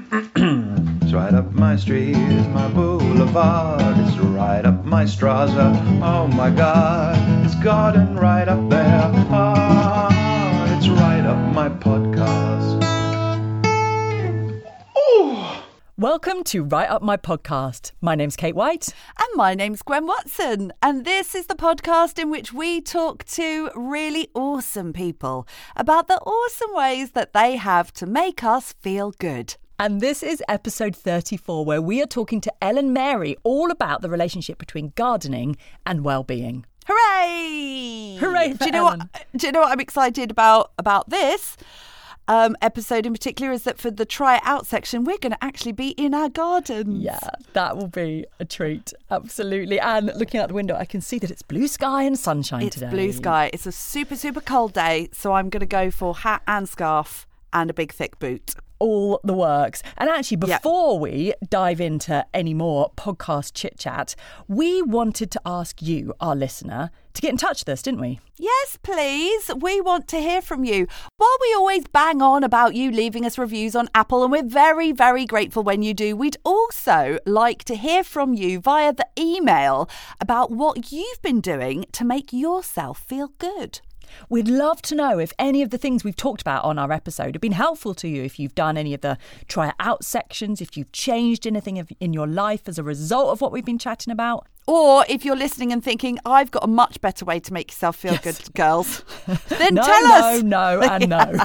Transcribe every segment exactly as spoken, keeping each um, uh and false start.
It's right up my street, it's my boulevard. It's right up my Straza, oh my God. It's garden right up there, ah, it's right up my podcast. Ooh. Welcome to Right Up My Podcast. My name's Kate White. And my name's Gwen Watson. And this is the podcast in which we talk to really awesome people about the awesome ways that they have to make us feel good. And this is episode thirty-four, where we are talking to Ellen Mary all about the relationship between gardening and well-being. Hooray! Hooray for do you know Ellen. what? Do you know what I'm excited about about this um, episode in particular? Is that for the try it out section, we're going to actually be in our gardens. Yeah, that will be a treat. Absolutely. And looking out the window, I can see that it's blue sky and sunshine it's today. It's blue sky. It's a super, super cold day. So I'm going to go for hat and scarf and a big, thick boot. All the works. And actually, before yep. we dive into any more podcast chit chat, we wanted to ask you, our listener, to get in touch with us, didn't we? Yes, please. We want to hear from you. While we always bang on about you leaving us reviews on Apple, and we're very, very grateful when you do, we'd also like to hear from you via the email about what you've been doing to make yourself feel good. We'd love to know if any of the things we've talked about on our episode have been helpful to you, if you've done any of the try it out sections, if you've changed anything in your life as a result of what we've been chatting about. Or if you're listening and thinking, I've got a much better way to make yourself feel yes. good, girls, then no, tell no, us. No, no, and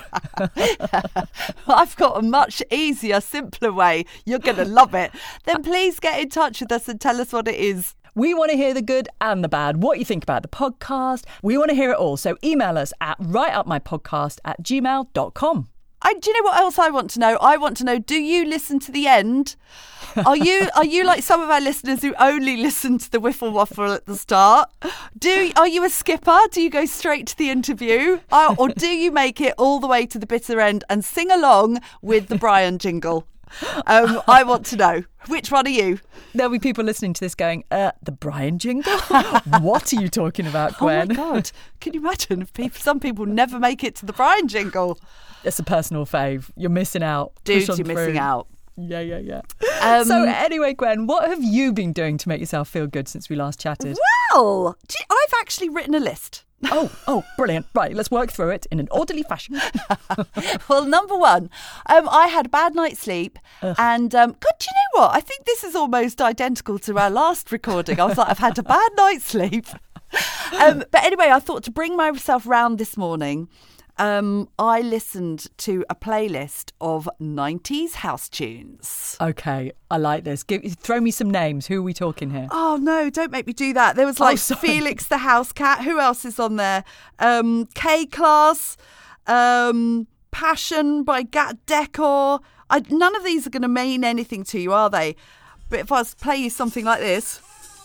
no. I've got a much easier, simpler way. You're going to love it. Then please get in touch with us and tell us what it is. We want to hear the good and the bad, what you think about the podcast. We want to hear it all. So email us at writeupmypodcast at gmail dot com. I, do you know what else I want to know? I want to know, do you listen to the end? Are you are you like some of our listeners who only listen to the whiffle waffle at the start? Do Are you a skipper? Do you go straight to the interview? Or, or do you make it all the way to the bitter end and sing along with the Brian jingle? Um, I want to know. Which one are you? There'll be people listening to this going, uh, the Brian jingle? What are you talking about, Gwen? Oh my God. Can you imagine if people, some people never make it to the Brian jingle? It's a personal fave. You're missing out. Dude, you're through. missing out. Yeah, yeah, yeah. Um, so anyway, Gwen, what have you been doing to make yourself feel good since we last chatted? Well, gee, I've actually written a list. Oh, oh, brilliant. Right, let's work through it in an orderly fashion. Well, number one, um, I had a bad night's sleep. Ugh. And, um, God, do you know what? I think this is almost identical to our last recording. I was like, I've had a bad night's sleep. um, but anyway, I thought to bring myself round this morning, um, I listened to a playlist of nineties house tunes. Okay, I like this. Give, throw me some names. Who are we talking here? Oh, no, don't make me do that. There was like oh, Felix the House Cat. Who else is on there? Um, K-Class, um, Passion by Gat Decor. I, none of these are going to mean anything to you, are they? But if I was to play you something like this.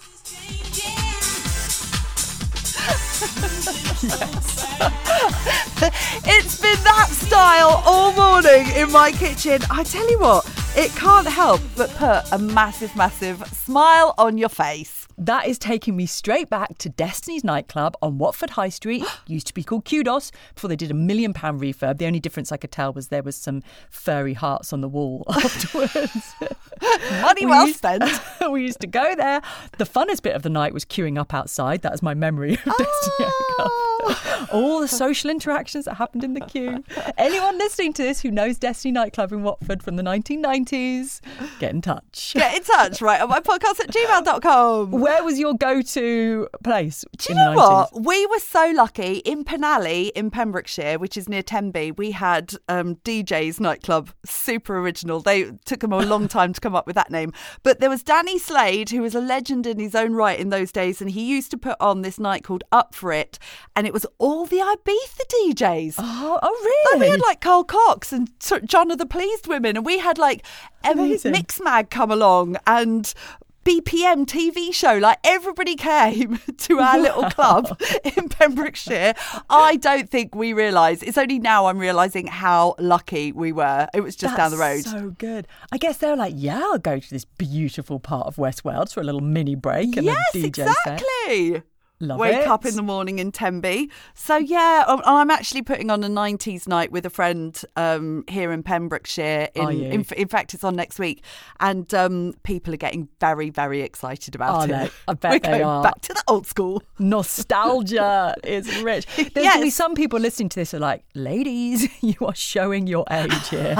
It's been that style all morning in my kitchen. I tell you what, it can't help but put a massive, massive smile on your face. That is taking me straight back to Destiny's nightclub on Watford High Street. Used to be called Kudos before they did a million pound refurb. The only difference I could tell was there was some furry hearts on the wall afterwards. Money we well used, spent. We used to go there. The funnest bit of the night was queuing up outside. That is my memory of Destiny nightclub. All the social interactions that happened in the queue. Anyone listening to this who knows Destiny nightclub in Watford from the nineteen nineties, get in touch. Get in touch, right, on my podcast at gmail dot com. Where was your go-to place? Do in you know the nineties? what? We were so lucky in Penally in Pembrokeshire, which is near Tenby. We had um, D J's nightclub, super original. They took them a long time to come up with that name. But there was Danny Slade, who was a legend in his own right in those days, and he used to put on this night called Up For It, and it was all the Ibiza D Js. Oh, oh really? Like, we had like Carl Cox and John of the Pleased Women, and we had like um, Mixmag come along and B P M T V show. Like, everybody came to our wow. little club in Pembrokeshire. I don't think we realised. It's only now I'm realising how lucky we were. It was just That's down the road. So good. I guess they were like, yeah, I'll go to this beautiful part of West Wales for a little mini break. And yes, the D J exactly. set. Love Wake it. up in the morning in Tenby. So, yeah, um, I'm actually putting on a nineties night with a friend um, here in Pembrokeshire. In, Are you? in, in fact, it's on next week. And um, people are getting very, very excited about Are it. they? I bet We're they going are. back to the old school. Nostalgia is rich. There's Yes. going to be some people listening to this who are like, ladies, you are showing your age here.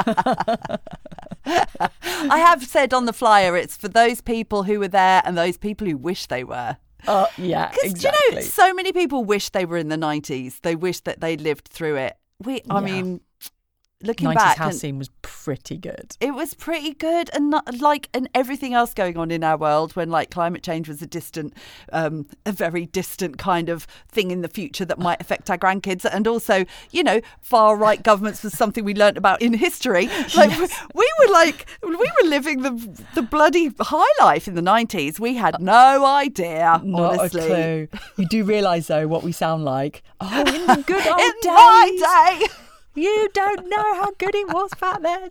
I have said on the flyer, it's for those people who were there and those people who wish they were. Uh, yeah, Because, exactly. you know, so many people wish they were in the nineties. They wish that they lived through it. We, I Yeah. mean, looking nineties back, house and scene was pretty good. it was pretty good. And not, like, and everything else going on in our world when like climate change was a distant, um, a very distant kind of thing in the future that might affect our grandkids. And also, you know, far right governments was something we learnt about in history. Like Yes. we, we were like, we were living the the bloody high life in the nineties. We had no idea, Not honestly. a clue. You do realise, though, what we sound like. Oh, in the good old In days. my day. You don't know how good it was back then.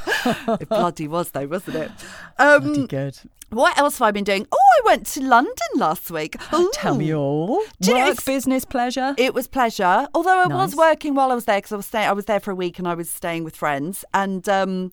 It bloody was though, wasn't it? Um, Pretty good. what else have I been doing? Oh, I went to London last week. Tell me Ooh. all. Do you know, Work, it's- business, pleasure. It was pleasure. Although I was Nice. working while I was there because I was staying. I was there for a week and I was staying with friends. And um,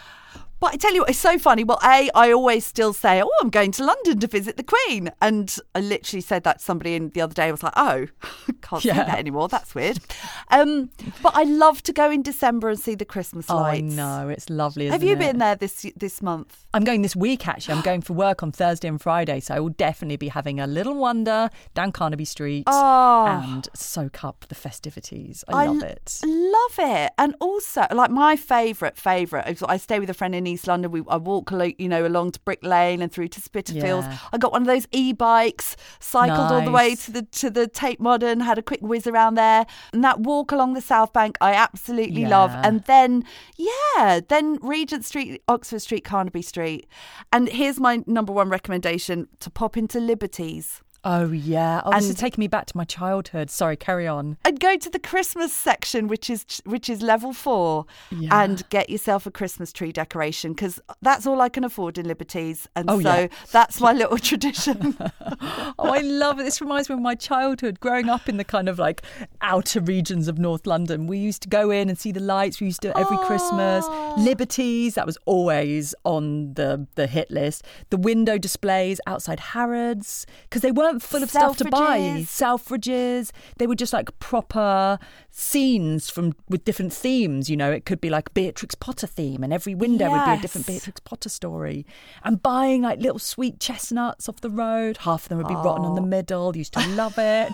but I tell you what, it's so funny. Well, a I always still say, oh, I'm going to London to visit the Queen, and I literally said that to somebody in the other day. I was like, oh, can't say Yeah. that anymore. That's weird. Um, but I love to go in December and see the Christmas Oh, I lights. know. It's lovely, isn't Have you it? been there this this month? I'm going this week, actually. I'm going for work on Thursday and Friday, so I will definitely be having a little wander down Carnaby Street Oh. and soak up the festivities. I, love l- it. Love it. And also, like my favourite, favourite, is I stay with a friend in East London. We I walk, like, you know, along to Brick Lane and through to Spitalfields. Yeah. I got one of those e-bikes, cycled all the way Nice. to the to the Tate Modern, had a quick whiz around there. And that walk along the South Bank, I absolutely love. Yeah. And then, yeah, then Regent Street, Oxford Street, Carnaby Street. And here's my number one recommendation, to pop into Liberties. Oh, yeah. Oh, this is And- taking me back to my childhood. Sorry, carry on. And go to the Christmas section, which is which is level four, Yeah. and get yourself a Christmas tree decoration, because that's all I can afford in Liberties, and Oh, so yeah. that's my little tradition. Oh, I love it. This reminds me of my childhood, growing up in the kind of like outer regions of North London. We used to go in and see the lights. We used to every Christmas. Oh. Liberties, that was always on the, the hit list. The window displays outside Harrods, because they weren't full of stuff to buy. Selfridges. Selfridges. They were just like proper scenes from with different themes. You know, it could be like Beatrix Potter theme, and every window would be a different Yes. Beatrix Potter story. And buying like little sweet chestnuts off the road. Half of them would be rotten on the middle. Used to love it.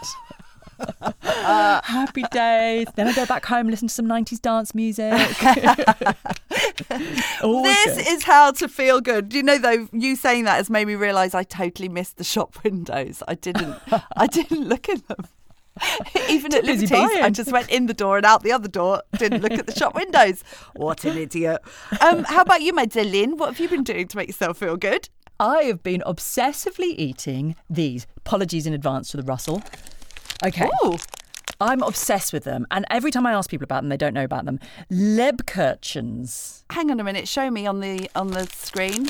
Happy days. Then I go back home, listen to some nineties dance music. Always This good. is how to feel good. You know, though, you saying that has made me realise I totally missed the shop windows. I didn't. I didn't look in them. Even at Too busy Liberties, I buying. just went in the door and out the other door. Didn't look at the shop windows. What an idiot. Um, how about you, Madeleine? What have you been doing to make yourself feel good? I have been obsessively eating these. Apologies in advance to the Russell. Okay. Ooh. I'm obsessed with them. And every time I ask people about them, they don't know about them. Lebkuchens. Hang on a minute. Show me on the on the screen.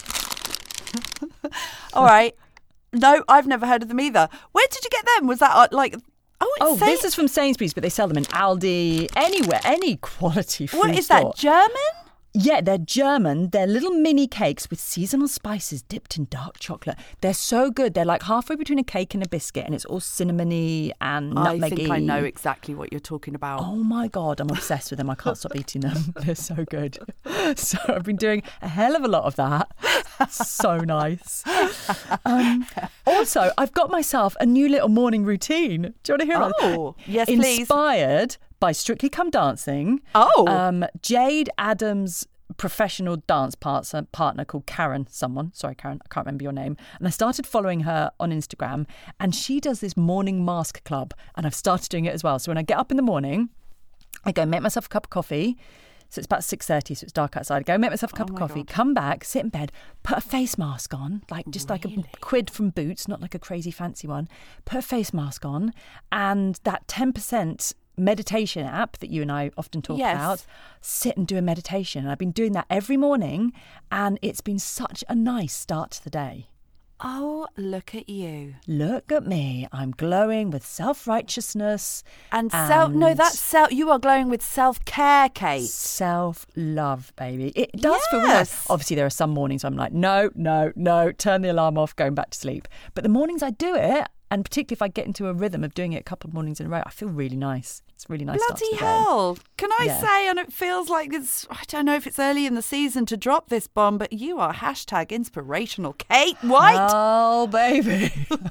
All right. No, I've never heard of them either. Where did you get them? Was that uh, like? Oh, it's Oh, Saint- this is from Sainsbury's, but they sell them in Aldi, anywhere, any quality food What is store. that? German? Yeah, they're German. They're little mini cakes with seasonal spices dipped in dark chocolate. They're so good. They're like halfway between a cake and a biscuit, and it's all cinnamony and I nutmeggy. think I know exactly what you're talking about. Oh my God, I'm obsessed with them. I can't stop eating them. They're so good. So I've been doing a hell of a lot of that. So nice. Um, also, I've got myself a new little morning routine. Do you want to hear about it? Oh, yes, please. Inspired by Strictly Come Dancing. Oh. Um, Jade Adams' professional dance partner, partner called Karen someone. Sorry, Karen, I can't remember your name. And I started following her on Instagram, and she does this morning mask club, and I've started doing it as well. So when I get up in the morning, I go make myself a cup of coffee. So it's about six thirty, so it's dark outside. I go make myself a cup Oh of my coffee, God. come back, sit in bed, put a face mask on, like just like a quid from Boots, not like a crazy fancy one. Put a face mask on, and that ten percent meditation app that you and I often talk Yes. about, sit and do a meditation. And I've been doing that every morning, and it's been such a nice start to the day. Oh, look at you. Look at me. I'm glowing with self-righteousness. And self, no, and that's self, you are glowing with self-care, Kate. Self-love, baby. It does feel really nice. Yes. Obviously, there are some mornings I'm like, no, no, no, turn the alarm off, going back to sleep. But the mornings I do it, and particularly if I get into a rhythm of doing it a couple of mornings in a row, I feel really nice. It's really nice. Bloody start to the hell. Can I Yeah. say, and it feels like it's, I don't know if it's early in the season to drop this bomb, but you are hashtag inspirational Kate White. Oh, baby.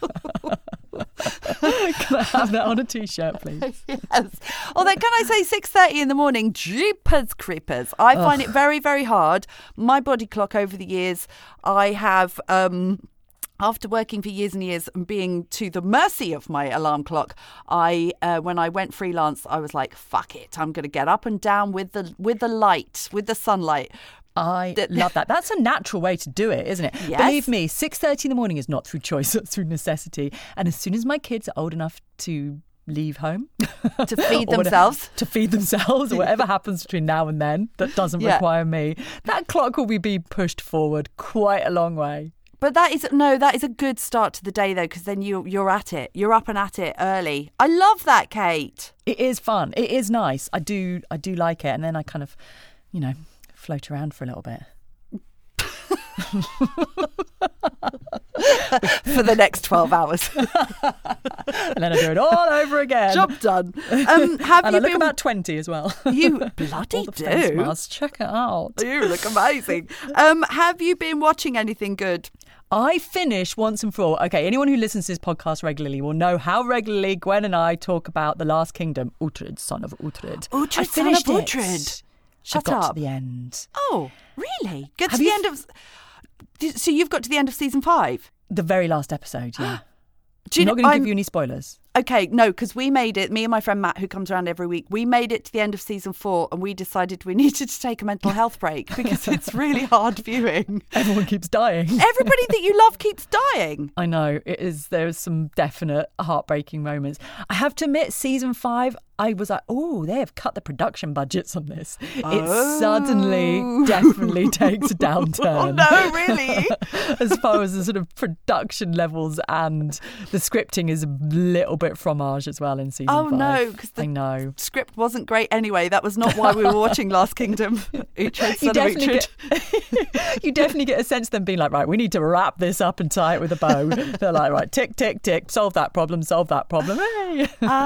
Can I have that on a T-shirt, please? Yes. Although, can I say six thirty in the morning, jeepers creepers. I find it very, very hard. My body clock over the years, I have... um After working for years and years and being to the mercy of my alarm clock, I uh, when I went freelance, I was like, "Fuck it, I'm going to get up and down with the with the light, with the sunlight." I love that. That's a natural way to do it, isn't it? Yes. Believe me, six thirty in the morning is not through choice, it's through necessity. And as soon as my kids are old enough to leave home To feed or whatever- themselves. to feed themselves, or whatever happens between now and then that doesn't Yeah. require me, that clock will be being pushed forward quite a long way. But that is no, that is a good start to the day though, because then you you're at it, you're up and at it early. I love that, Kate. It is fun. It is nice. I do. I do like it. And then I kind of, you know, float around for a little bit. For the next twelve hours. And then I do it all over again. Job done. Um, have and you I look been? about twenty as well. You bloody all the face do. masks. Check it out. You look amazing. Um, have you been watching anything good? I finish once and for all. Okay, anyone who listens to this podcast regularly will know how regularly Gwen and I talk about The Last Kingdom, Uhtred, son of Uhtred. Uhtred, I son of finished it. Uhtred. Shut I got up. to the end. Oh, really? Get to Have the you end of. Did- So you've got to the end of season five. The very last episode, yeah. Do you I'm know? not going to I'm- give you any spoilers. Okay, no, because we made it. Me and my friend Matt, who comes around every week, we made it to the end of season four, and we decided we needed to take a mental health break because it's really hard viewing. Everyone keeps dying. Everybody that you love keeps dying. I know, it is. There's some definite heartbreaking moments. I have to admit, season five, I was like, oh, they have cut the production budgets on this. It Oh. suddenly definitely takes a downturn. Oh no, really? As far as the sort of production levels, and the scripting is a little bit fromage as well in season Oh, five. no, 'cause the- I know. Script wasn't great anyway. That was not why we were watching Last Kingdom. Uhtred, son You of definitely, Uhtred. get, you definitely get a sense of them being like, right, we need to wrap this up and tie it with a bow. They're like, right, tick, tick, tick, solve that problem, solve that problem. Hey.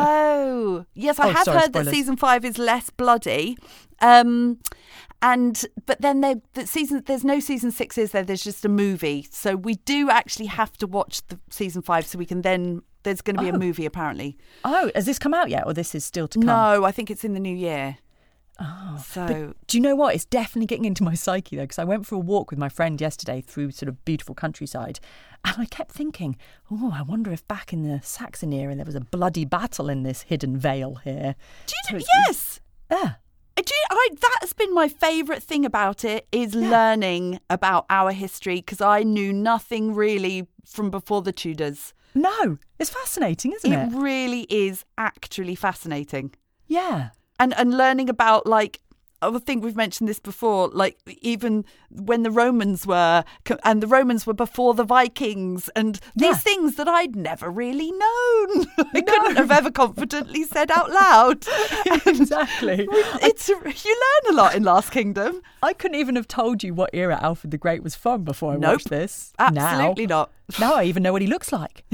Oh, yes, I Oh, have sorry, heard that spoilers. season five is less bloody. Um, and but then there, the season there's no season six, is there? There's just a movie. So we do actually have to watch the season five so we can then. There's going to be Oh. a movie apparently. Oh, has this come out yet, or this is still to come? No, I think it's in the new year. Oh, So but do you know what? It's definitely getting into my psyche though, because I went for a walk with my friend yesterday through sort of beautiful countryside, and I kept thinking, oh, I wonder if back in the Saxon era there was a bloody battle in this hidden vale here. do you So know, it's- yes. Yeah. Do you, I, that's been my favourite thing about it is learning about our history, because I knew nothing really from before the Tudors. No, it's fascinating, isn't It it? really is actually fascinating. Yeah. And and learning about, like, I think we've mentioned this before, like even when the Romans were, and the Romans were before the Vikings, and these Yeah. things that I'd never really known. I couldn't have ever confidently said out loud. Exactly. It's you learn a lot in Last Kingdom. I couldn't even have told you what era Alfred the Great was from before I Nope. watched this. Absolutely now, not. Now I even know what he looks like.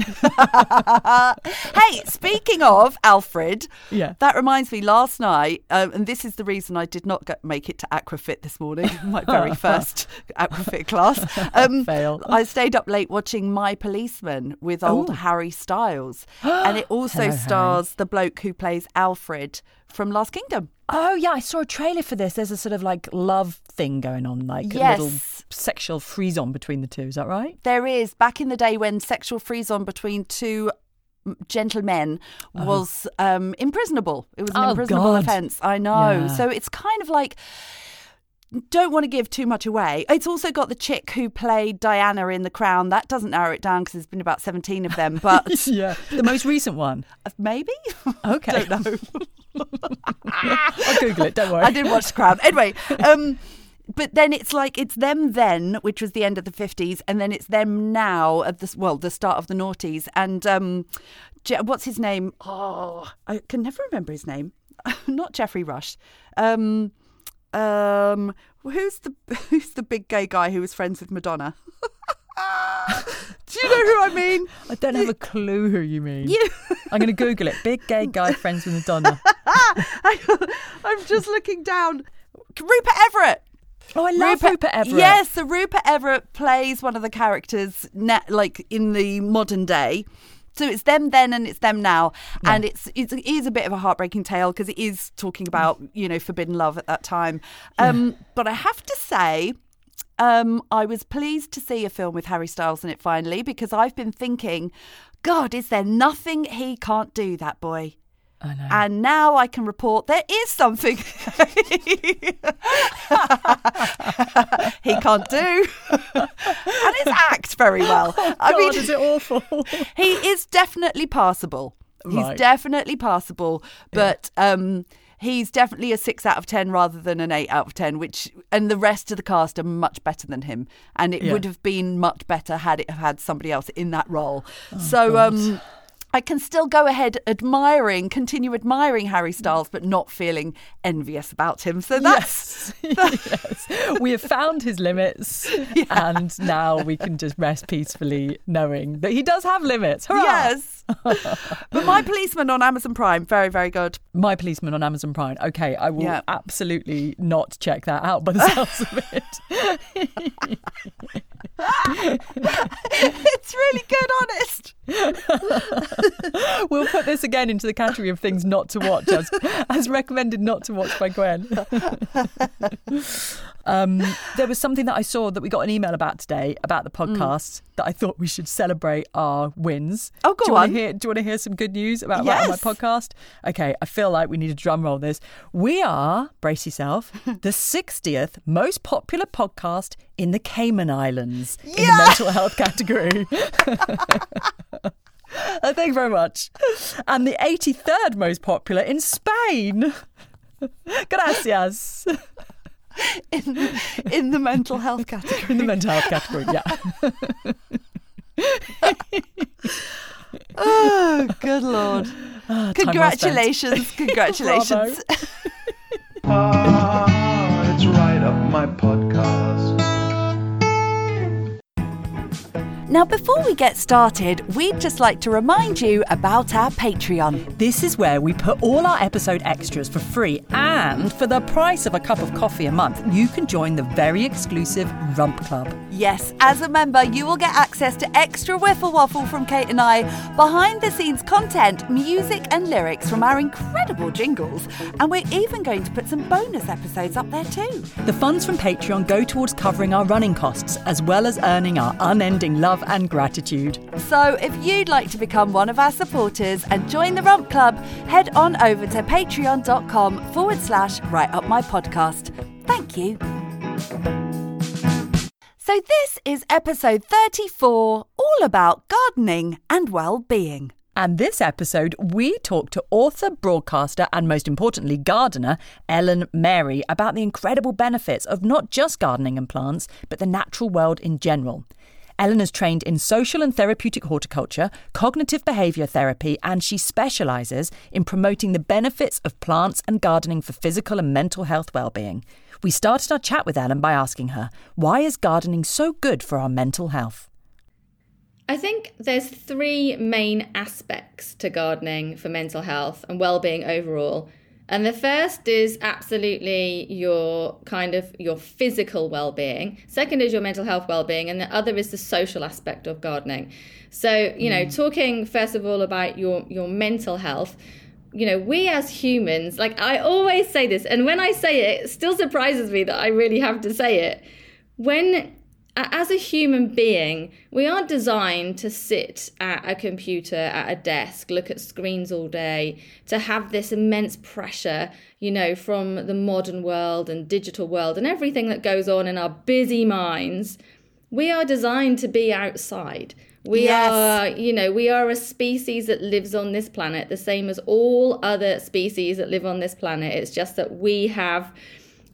Hey, speaking of Alfred, Yeah. that reminds me, last night, um, and this is the reason I did not get, make it to Aquafit this morning, my very first Aquafit class. Um, Fail. I stayed up late watching My Policeman with old Ooh. Harry Styles. And it also Hello, stars the bloke who plays Alfred from Last Kingdom. Oh, yeah, I saw a trailer for this. There's a sort of like love thing going on, like Yes. a little sexual frise-on between the two. Is that right? There is, back in the day when sexual frise-on between two gentlemen was um, imprisonable. It was an Oh, imprisonable God. offence. I know. Yeah. So it's kind of like, don't want to give too much away. It's also got the chick who played Diana in The Crown. That doesn't narrow it down because there's been about seventeen of them, but Yeah. The most recent one. maybe? Okay. Don't know. I'll Google it. Don't worry. I did watch The Crown. Anyway, um, but then it's like it's them then, which was the end of the fifties, and then it's them now at the well, the start of the noughties. And um, Je- what's his name? Oh, I can never remember his name. Not Jeffrey Rush. Um, um, who's the who's the big gay guy who was friends with Madonna? Do you know who I mean? I don't have a clue who you mean. You... I'm going to Google it. Big gay guy friends with Madonna. I'm just looking down. Rupert Everett. Oh, I love Rupert, Rupert Everett. Yes, so Rupert Everett plays one of the characters, ne- like in the modern day. So it's them then and it's them now. Yeah. And it's, it's it is a bit of a heartbreaking tale because it is talking about, you know, forbidden love at that time. Um, yeah. But I have to say, um, I was pleased to see a film with Harry Styles in it finally, because I've been thinking, God, is there nothing he can't do, that boy? I know. And now I can report there is something he can't do. And his act very well. Oh, I God, mean, is it awful? He is definitely passable. He's Right. definitely passable, but yeah. um, he's definitely a six out of ten rather than an eight out of ten, which, and the rest of the cast are much better than him. And it Yeah. would have been much better had it have had somebody else in that role. Oh, so, God. um, I can still go ahead admiring, continue admiring Harry Styles, but not feeling envious about him. So that's... Yes. yes. We have found his limits, yeah. and now we can just rest peacefully knowing that he does have limits. Hurrah! Yes. But My Policeman on Amazon Prime, very, very good. My Policeman on Amazon Prime. Okay, I will yeah. absolutely not check that out by the sounds of it. It's really good, honest. We'll put this again into the category of things not to watch, as, as recommended not to watch by Gwen. um, there was something that I saw that we got an email about today about the podcast mm. that I thought we should celebrate our wins. Oh, go do you on. Want to hear, do you want to hear some good news about yes. my podcast? Okay, I feel like we need to drum roll this. We are, brace yourself, the sixtieth most popular podcast in the Cayman Islands yeah! in the mental health category. Uh, thank you very much. And the eighty-third most popular in Spain. Gracias. In the, in the mental health category. In the mental health category, yeah. Oh, good Lord. Oh, congratulations. Well congratulations. Ah, it's right up my podcast. Now, before we get started, we'd just like to remind you about our Patreon. This is where we put all our episode extras for free, and for the price of a cup of coffee a month, you can join the very exclusive Rump Club. Yes, as a member, you will get access to extra Wiffle Waffle from Kate and I, behind-the-scenes content, music and lyrics from our incredible jingles, and we're even going to put some bonus episodes up there too. The funds from Patreon go towards covering our running costs, as well as earning our unending love and gratitude. So if you'd like to become one of our supporters and join the Rump Club, head on over to patreon.com forward slash right up my podcast. Thank you. So this is episode thirty-four, all about gardening and well-being. And this episode, we talk to author, broadcaster, and most importantly, gardener, Ellen Mary, about the incredible benefits of not just gardening and plants, but the natural world in general. Ellen is trained in social and therapeutic horticulture, cognitive behaviour therapy, and she specialises in promoting the benefits of plants and gardening for physical and mental health well-being. We started our chat with Ellen by asking her, why is gardening so good for our mental health? I think there's three main aspects to gardening for mental health and well-being overall. And the first is absolutely your kind of your physical well-being. Second is your mental health well-being. And the other is the social aspect of gardening. So, you know, mm. talking first of all about your, your mental health, you know, we as humans, like I always say this, and when I say it, it still surprises me that I really have to say it. When as a human being, we aren't designed to sit at a computer, at a desk, look at screens all day, to have this immense pressure, you know, from the modern world and digital world and everything that goes on in our busy minds. We are designed to be outside. We yes. are, you know, we are a species that lives on this planet, the same as all other species that live on this planet. It's just that we have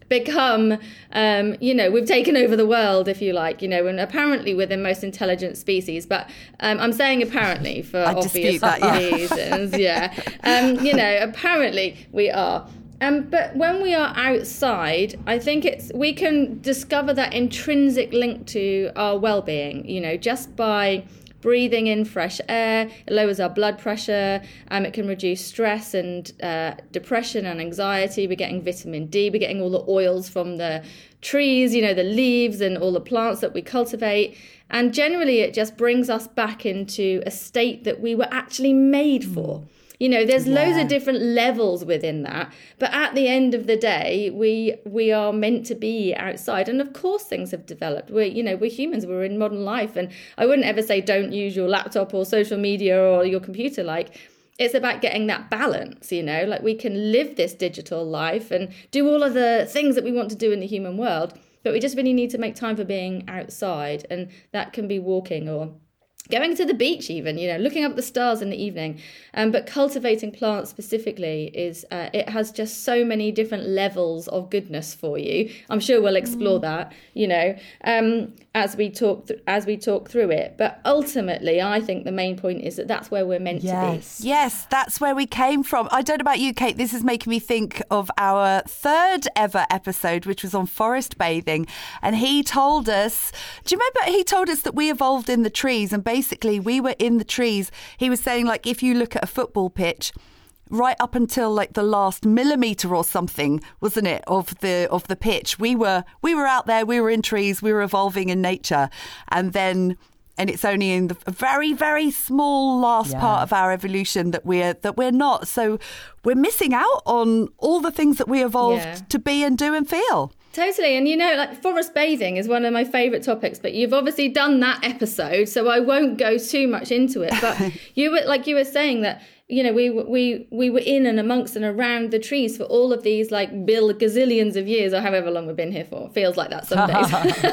become, um, you know, we've taken over the world, if you like, you know, and apparently we're the most intelligent species. But um, I'm saying apparently for I obvious that, yeah. reasons. Yeah. Um, you know, apparently we are. Um, but when we are outside, I think it's we can discover that intrinsic link to our well-being, you know, just by breathing in fresh air. It lowers our blood pressure. Um, it can reduce stress and uh, depression and anxiety. We're getting vitamin D. We're getting all the oils from the trees, you know, the leaves and all the plants that we cultivate. And generally, it just brings us back into a state that we were actually made for. Mm. You know, there's yeah. loads of different levels within that. But at the end of the day, we we are meant to be outside. And of course, things have developed. We're, you know, we're humans. We're in modern life. And I wouldn't ever say don't use your laptop or social media or your computer. Like, it's about getting that balance, you know, like we can live this digital life and do all of the things that we want to do in the human world. But we just really need to make time for being outside. And that can be walking or going to the beach even, you know, looking up at the stars in the evening. Um, but cultivating plants specifically is, uh, it has just so many different levels of goodness for you. I'm sure we'll explore mm. that, you know, um, as we talk th- as we talk through it. But ultimately, I think the main point is that that's where we're meant yes. to be. Yes, that's where we came from. I don't know about you, Kate. This is making me think of our third ever episode, which was on forest bathing. And he told us, do you remember he told us that we evolved in the trees and basically Basically, we were in the trees. He was saying, like, if you look at a football pitch, right up until like the last millimetre or something, wasn't it, of the of the pitch, we were we were out there, we were in trees, we were evolving in nature, and then and it's only in the very very small last yeah. part of our evolution that we're that we're not. So we're missing out on all the things that we evolved yeah. to be and do and feel. Totally. And, you know, like forest bathing is one of my favourite topics, but you've obviously done that episode, so I won't go too much into it. But you were, like you were saying that, you know, we we we were in and amongst and around the trees for all of these, like, bill gazillions of years or however long we've been here for. Feels like that some days.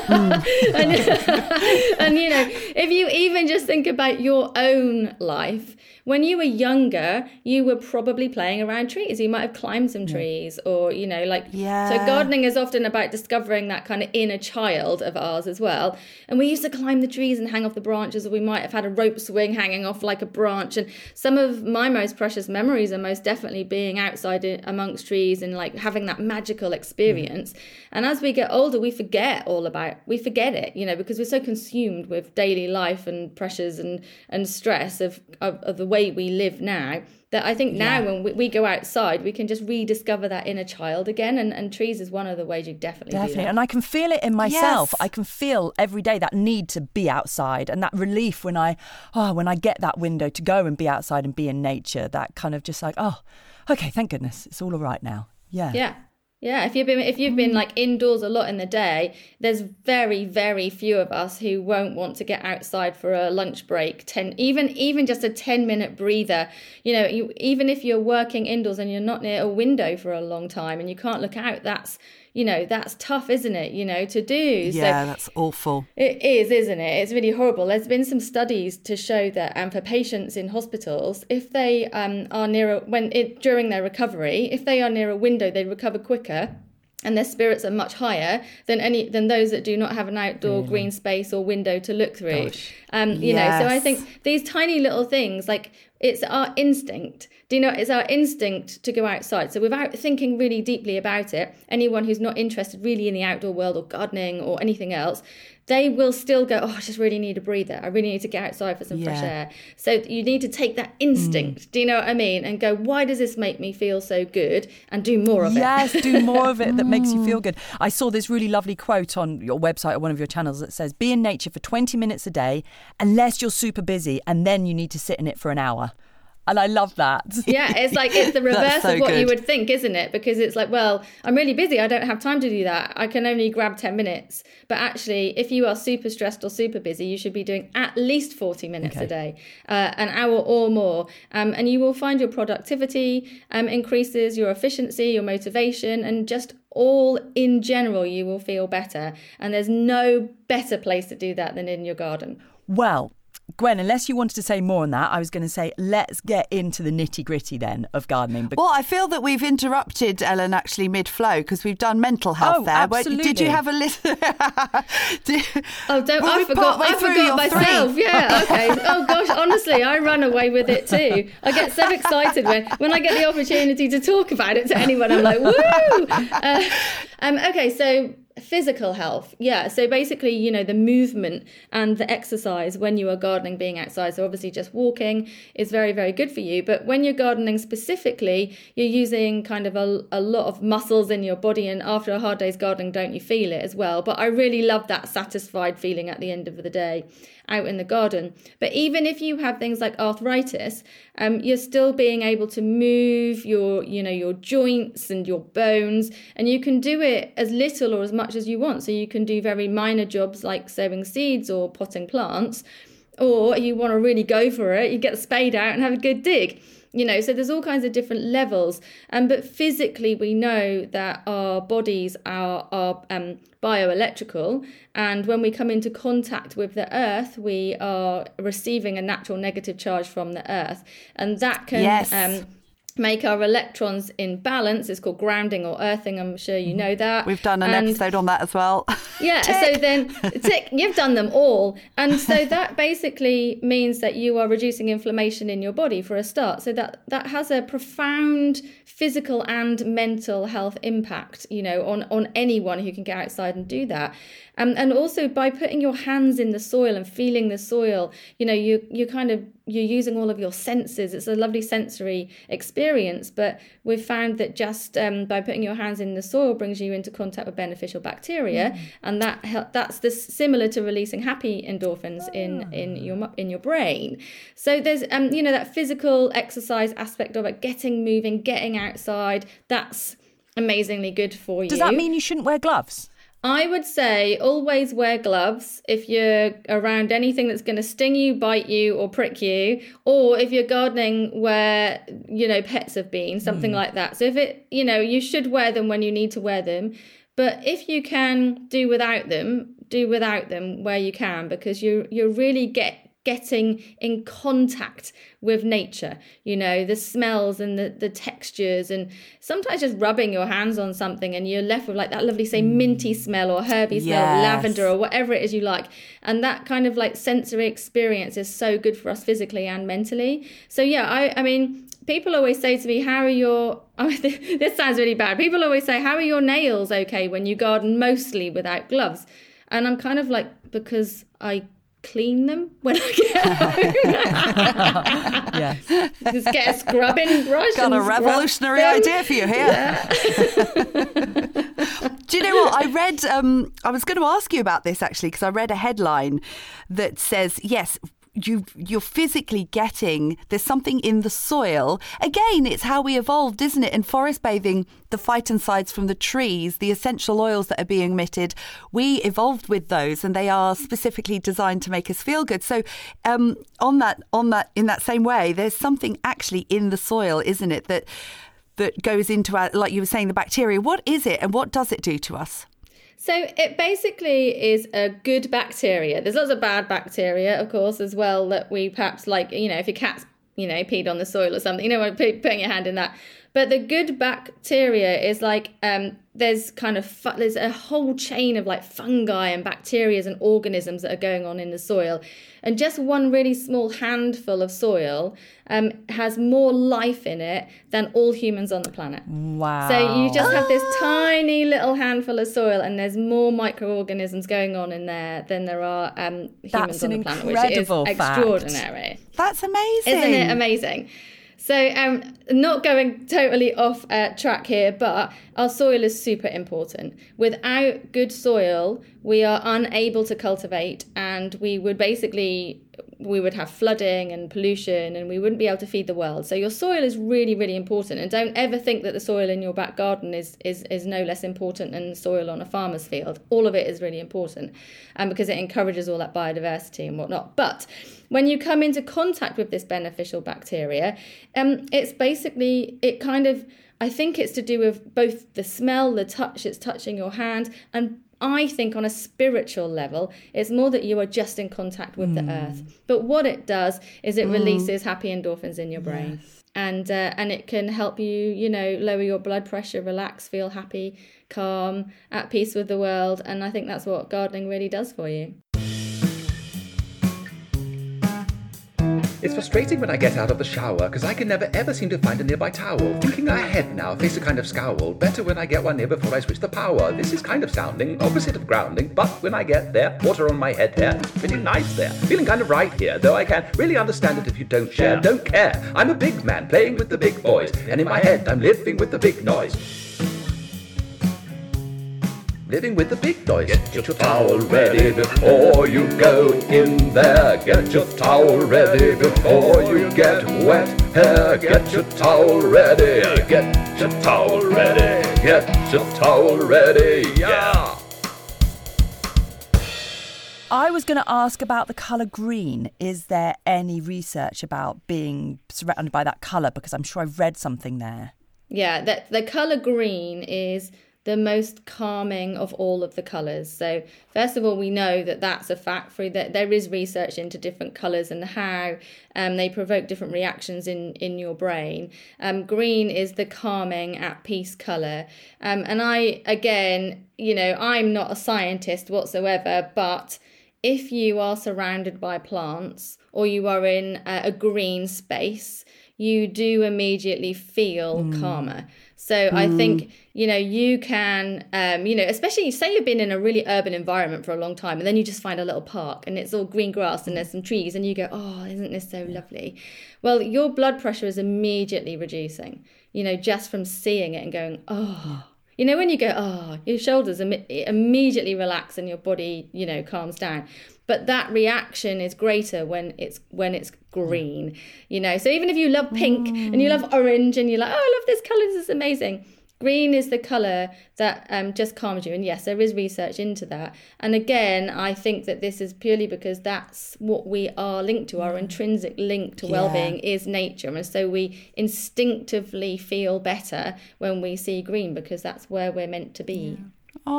and, and, you know, if you even just think about your own life, when you were younger, you were probably playing around trees. You might have climbed some trees or, you know, like, yeah. so gardening is often about discovering that kind of inner child of ours as well. And we used to climb the trees and hang off the branches, or we might have had a rope swing hanging off like a branch. And some of my most precious memories are most definitely being outside amongst trees and like having that magical experience. Mm. And as we get older, we forget all about, we forget it, you know, because we're so consumed with daily life and pressures and, and stress of, of, of the way we live now, that I think now yeah. when we, we go outside, we can just rediscover that inner child again. And, and trees is one of the ways you definitely, definitely. do that. And I can feel it in myself. Yes. I can feel every day that need to be outside and that relief when I, oh, when I get that window to go and be outside and be in nature, that kind of just like, oh, okay, thank goodness. It's all all right now. Yeah. Yeah. Yeah, if you've been if you've been like indoors a lot in the day, there's very very few of us who won't want to get outside for a lunch break. Ten even even just a ten minute breather. You know, you, even if you're working indoors and you're not near a window for a long time and you can't look out, that's you know that's tough, isn't it? You know, to do. Yeah, so that's awful. It is, isn't it? It's really horrible. There's been some studies to show that, um, for patients in hospitals, if they um are near a, when it during their recovery, if they are near a window, they recover quicker. And their spirits are much higher than any than those that do not have an outdoor really? green space or window to look through. Gosh. Um, you yes. know, so I think these tiny little things, like it's our instinct. Do you know, it's our instinct to go outside. So without thinking really deeply about it, anyone who's not interested really in the outdoor world or gardening or anything else, they will still go, oh, I just really need a breather. I really need to get outside for some yeah. fresh air. So you need to take that instinct, mm. do you know what I mean? And go, why does this make me feel so good? And do more of yes, it. Yes, do more of it that makes you feel good. I saw this really lovely quote on your website or one of your channels that says, be in nature for twenty minutes a day, unless you're super busy, and then you need to sit in it for an hour. And I love that. Yeah, it's like it's the reverse so of what good. you would think, isn't it? Because it's like, well, I'm really busy. I don't have time to do that. I can only grab ten minutes. But actually, if you are super stressed or super busy, you should be doing at least forty minutes okay. a day, uh, an hour or more. Um, and you will find your productivity um, increases, your efficiency, your motivation, and just all in general, you will feel better. And there's no better place to do that than in your garden. Well, Gwen, unless you wanted to say more on that, I was going to say let's get into the nitty gritty then of gardening. Well, I feel that we've interrupted Ellen actually mid-flow because we've done mental health oh, there. Absolutely. Did you have a list? oh, don't I forgot. I forgot myself. Three? Yeah. Okay. Oh gosh. Honestly, I run away with it too. I get so excited when when I get the opportunity to talk about it to anyone. I'm like, woo! Uh, um, okay, so. Physical health, yeah. So basically, you know, the movement and the exercise when you are gardening, being outside. So obviously just walking is very, very good for you. But when you're gardening specifically, you're using kind of a, a lot of muscles in your body. And after a hard day's gardening, don't you feel it as well? But I really love that satisfied feeling at the end of the day out in the garden. But even if you have things like arthritis, um, you're still being able to move your, you know, your joints and your bones, and you can do it as little or as much as you want. So you can do very minor jobs like sowing seeds or potting plants, or you want to really go for it, you get the spade out and have a good dig. You know, so there's all kinds of different levels. Um, but physically, we know that our bodies are, are um, bioelectrical. And when we come into contact with the earth, we are receiving a natural negative charge from the earth. And that can... Yes. Um, make our electrons in balance. It's called grounding or earthing. I'm sure you know that. We've done an and, episode on that as well. Yeah, so then, tick, you've done them all. And so that basically means that you are reducing inflammation in your body for a start. So that, that has a profound physical and mental health impact, you know, on, on anyone who can get outside and do that. Um, and also by putting your hands in the soil and feeling the soil, you know, you you kind of, you're using all of your senses. It's a lovely sensory experience, but we've found that just um, by putting your hands in the soil brings you into contact with beneficial bacteria, mm. and that that's this similar to releasing happy endorphins oh. in in your in your brain. So there's um you know that physical exercise aspect of it, getting moving, getting outside. That's amazingly good for you. Does that mean you shouldn't wear gloves? I would say always wear gloves if you're around anything that's going to sting you, bite you or prick you, or if you're gardening where, you know, pets have been, something mm. like that. So if it, you know, you should wear them when you need to wear them. But if you can do without them, do without them where you can, because you you really get getting in contact with nature, you know, the smells and the, the textures, and sometimes just rubbing your hands on something and you're left with like that lovely, say, minty smell or herby smell, yes. or lavender or whatever it is you like. And that kind of like sensory experience is so good for us physically and mentally. So yeah, I, I mean, people always say to me, how are your, I mean, this sounds really bad. People always say, how are your nails okay when you garden mostly without gloves? And I'm kind of like, because I clean them when I get home. Yes. Just get a scrubbing brush. Got a revolutionary them. idea for you here. Yeah. Do you know what? I read, um, I was going to ask you about this actually, because I read a headline that says, yes, You, you're physically getting, there's something in the soil. Again, it's how we evolved, isn't it? In forest bathing, the phytoncides from the trees, the essential oils that are being emitted, we evolved with those, and they are specifically designed to make us feel good. So um, on that, on that, in that same way, there's something actually in the soil, isn't it, that that goes into our, like you were saying, the bacteria. What is it, and what does it do to us? So it basically is a good bacteria. There's lots of bad bacteria, of course, as well, that we perhaps like, you know, if your cat's, you know, peed on the soil or something, you know, putting your hand in that. But the good bacteria is like, um, there's kind of, fu- there's a whole chain of like fungi and bacteria and organisms that are going on in the soil. And just one really small handful of soil um, has more life in it than all humans on the planet. Wow. So you just have this tiny little handful of soil, and there's more microorganisms going on in there than there are um, humans That's on an the planet, which is fact. extraordinary. That's amazing. Isn't it amazing? So um, not going totally off uh, track here, but our soil is super important. Without good soil, we are unable to cultivate, and we would basically, we would have flooding and pollution, and we wouldn't be able to feed the world. So your soil is really, really important. And don't ever think that the soil in your back garden is is, is no less important than the soil on a farmer's field. All of it is really important, and um, because it encourages all that biodiversity and whatnot. But when you come into contact with this beneficial bacteria, um, it's basically, it kind of, I think it's to do with both the smell, the touch, it's touching your hand, and I think on a spiritual level, it's more that you are just in contact with mm. the earth. But what it does is it mm. releases happy endorphins in your brain. Yes. And uh, and it can help you, you know, lower your blood pressure, relax, feel happy, calm, at peace with the world. And I think that's what gardening really does for you. It's frustrating when I get out of the shower, because I can never ever seem to find a nearby towel. Thinking ahead now, face a kind of scowl. Better when I get one near before I switch the power. This is kind of sounding opposite of grounding, but when I get there, water on my head there, it's pretty nice there. Feeling kind of right here, though I can't really understand it if you don't share. Don't care, I'm a big man playing with the big boys, and in my head I'm living with the big noise. Living with the big noise. Get your towel ready before you go in there. Get your towel ready before you get wet hair. Get your towel ready. Get your towel ready. Get your towel ready. Yeah. I was going to ask about the colour green. Is there any research about being surrounded by that colour? Because I'm sure I've read something there. Yeah, the, the colour green is the most calming of all of the colours. So first of all, we know that that's a fact. For that there is research into different colours and how um, they provoke different reactions in, in your brain. Um, green is the calming, at peace colour. Um, and I, again, you know, I'm not a scientist whatsoever, but if you are surrounded by plants or you are in a, a green space, you do immediately feel mm. calmer. So mm. I think, you know, you can, um, you know, especially say you've been in a really urban environment for a long time and then you just find a little park and it's all green grass and there's some trees and you go, oh, isn't this so lovely? Well, your blood pressure is immediately reducing, you know, just from seeing it and going, oh, yeah. You know, when you go, oh, your shoulders im- immediately relax and your body, you know, calms down. But that reaction is greater when it's when it's green, you know. So even if you love pink mm. and you love orange and you're like, oh, I love this colour, this is amazing. Green is the colour that um, just calms you. And yes, there is research into that. And again, I think that this is purely because that's what we are linked to. Our intrinsic link to yeah. well-being is nature. And so we instinctively feel better when we see green because that's where we're meant to be. Yeah.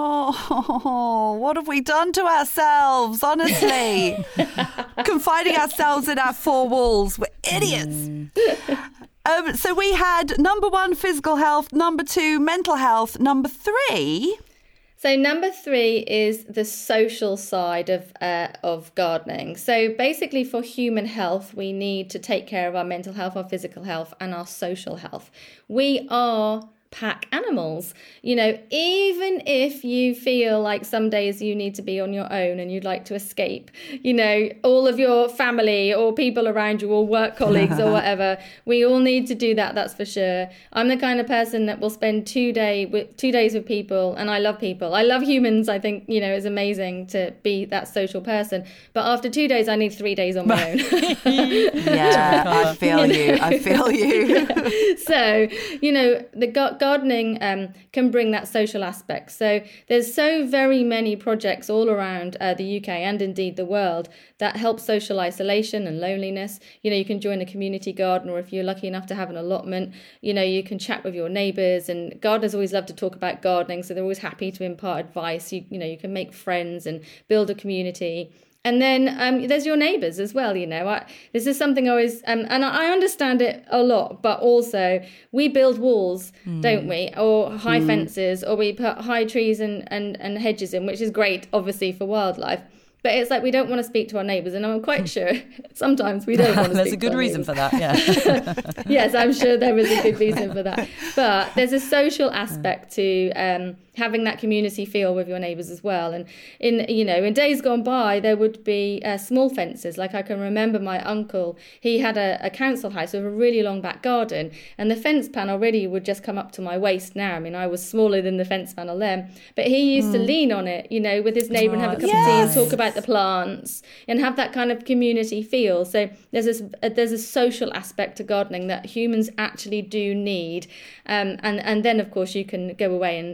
Oh, what have we done to ourselves, honestly? Confining ourselves in our four walls. We're idiots. Mm. Um, so we had number one, physical health, number two, mental health, number three. So number three is the social side of uh, of gardening. So basically for human health, we need to take care of our mental health, our physical health and our social health. We are pack animals. You know, even if you feel like some days you need to be on your own and you'd like to escape, you know, all of your family or people around you or work colleagues or whatever, we all need to do that, that's for sure. I'm the kind of person that will spend two day with two days with people, and I love people. I love humans. I think, you know, it's amazing to be that social person. But after two days, I need three days on my own. Yeah, I feel you. I feel you. So, you know, the gut gardening um, can bring that social aspect. So there's so very many projects all around uh, the U K and indeed the world that help social isolation and loneliness. You know, you can join a community garden, or if you're lucky enough to have an allotment, you know, you can chat with your neighbours. And gardeners always love to talk about gardening, so they're always happy to impart advice. You, you know, you can make friends and build a community. And then um, there's your neighbours as well, you know. I, this is something I always, um, and I understand it a lot, but also we build walls, mm. don't we? Or high mm. fences, or we put high trees and, and, and hedges in, which is great, obviously, for wildlife. But it's like we don't want to speak to our neighbours, and I'm quite sure sometimes we don't want to there's speak a good to our reason neighbours. for that, yeah. Yes, I'm sure there is a good reason for that. But there's a social aspect to um, having that community feel with your neighbours as well. And in, you know, in days gone by, there would be uh, small fences. Like I can remember my uncle, he had a, a council house with a really long back garden, and the fence panel really would just come up to my waist now. I mean, I was smaller than the fence panel then, but he used mm. to lean on it, you know, with his neighbour oh, and have a cup yes. of tea and talk about the plants and have that kind of community feel. So there's this, uh, there's a social aspect to gardening that humans actually do need. Um, and, and then, of course, you can go away and sit and put your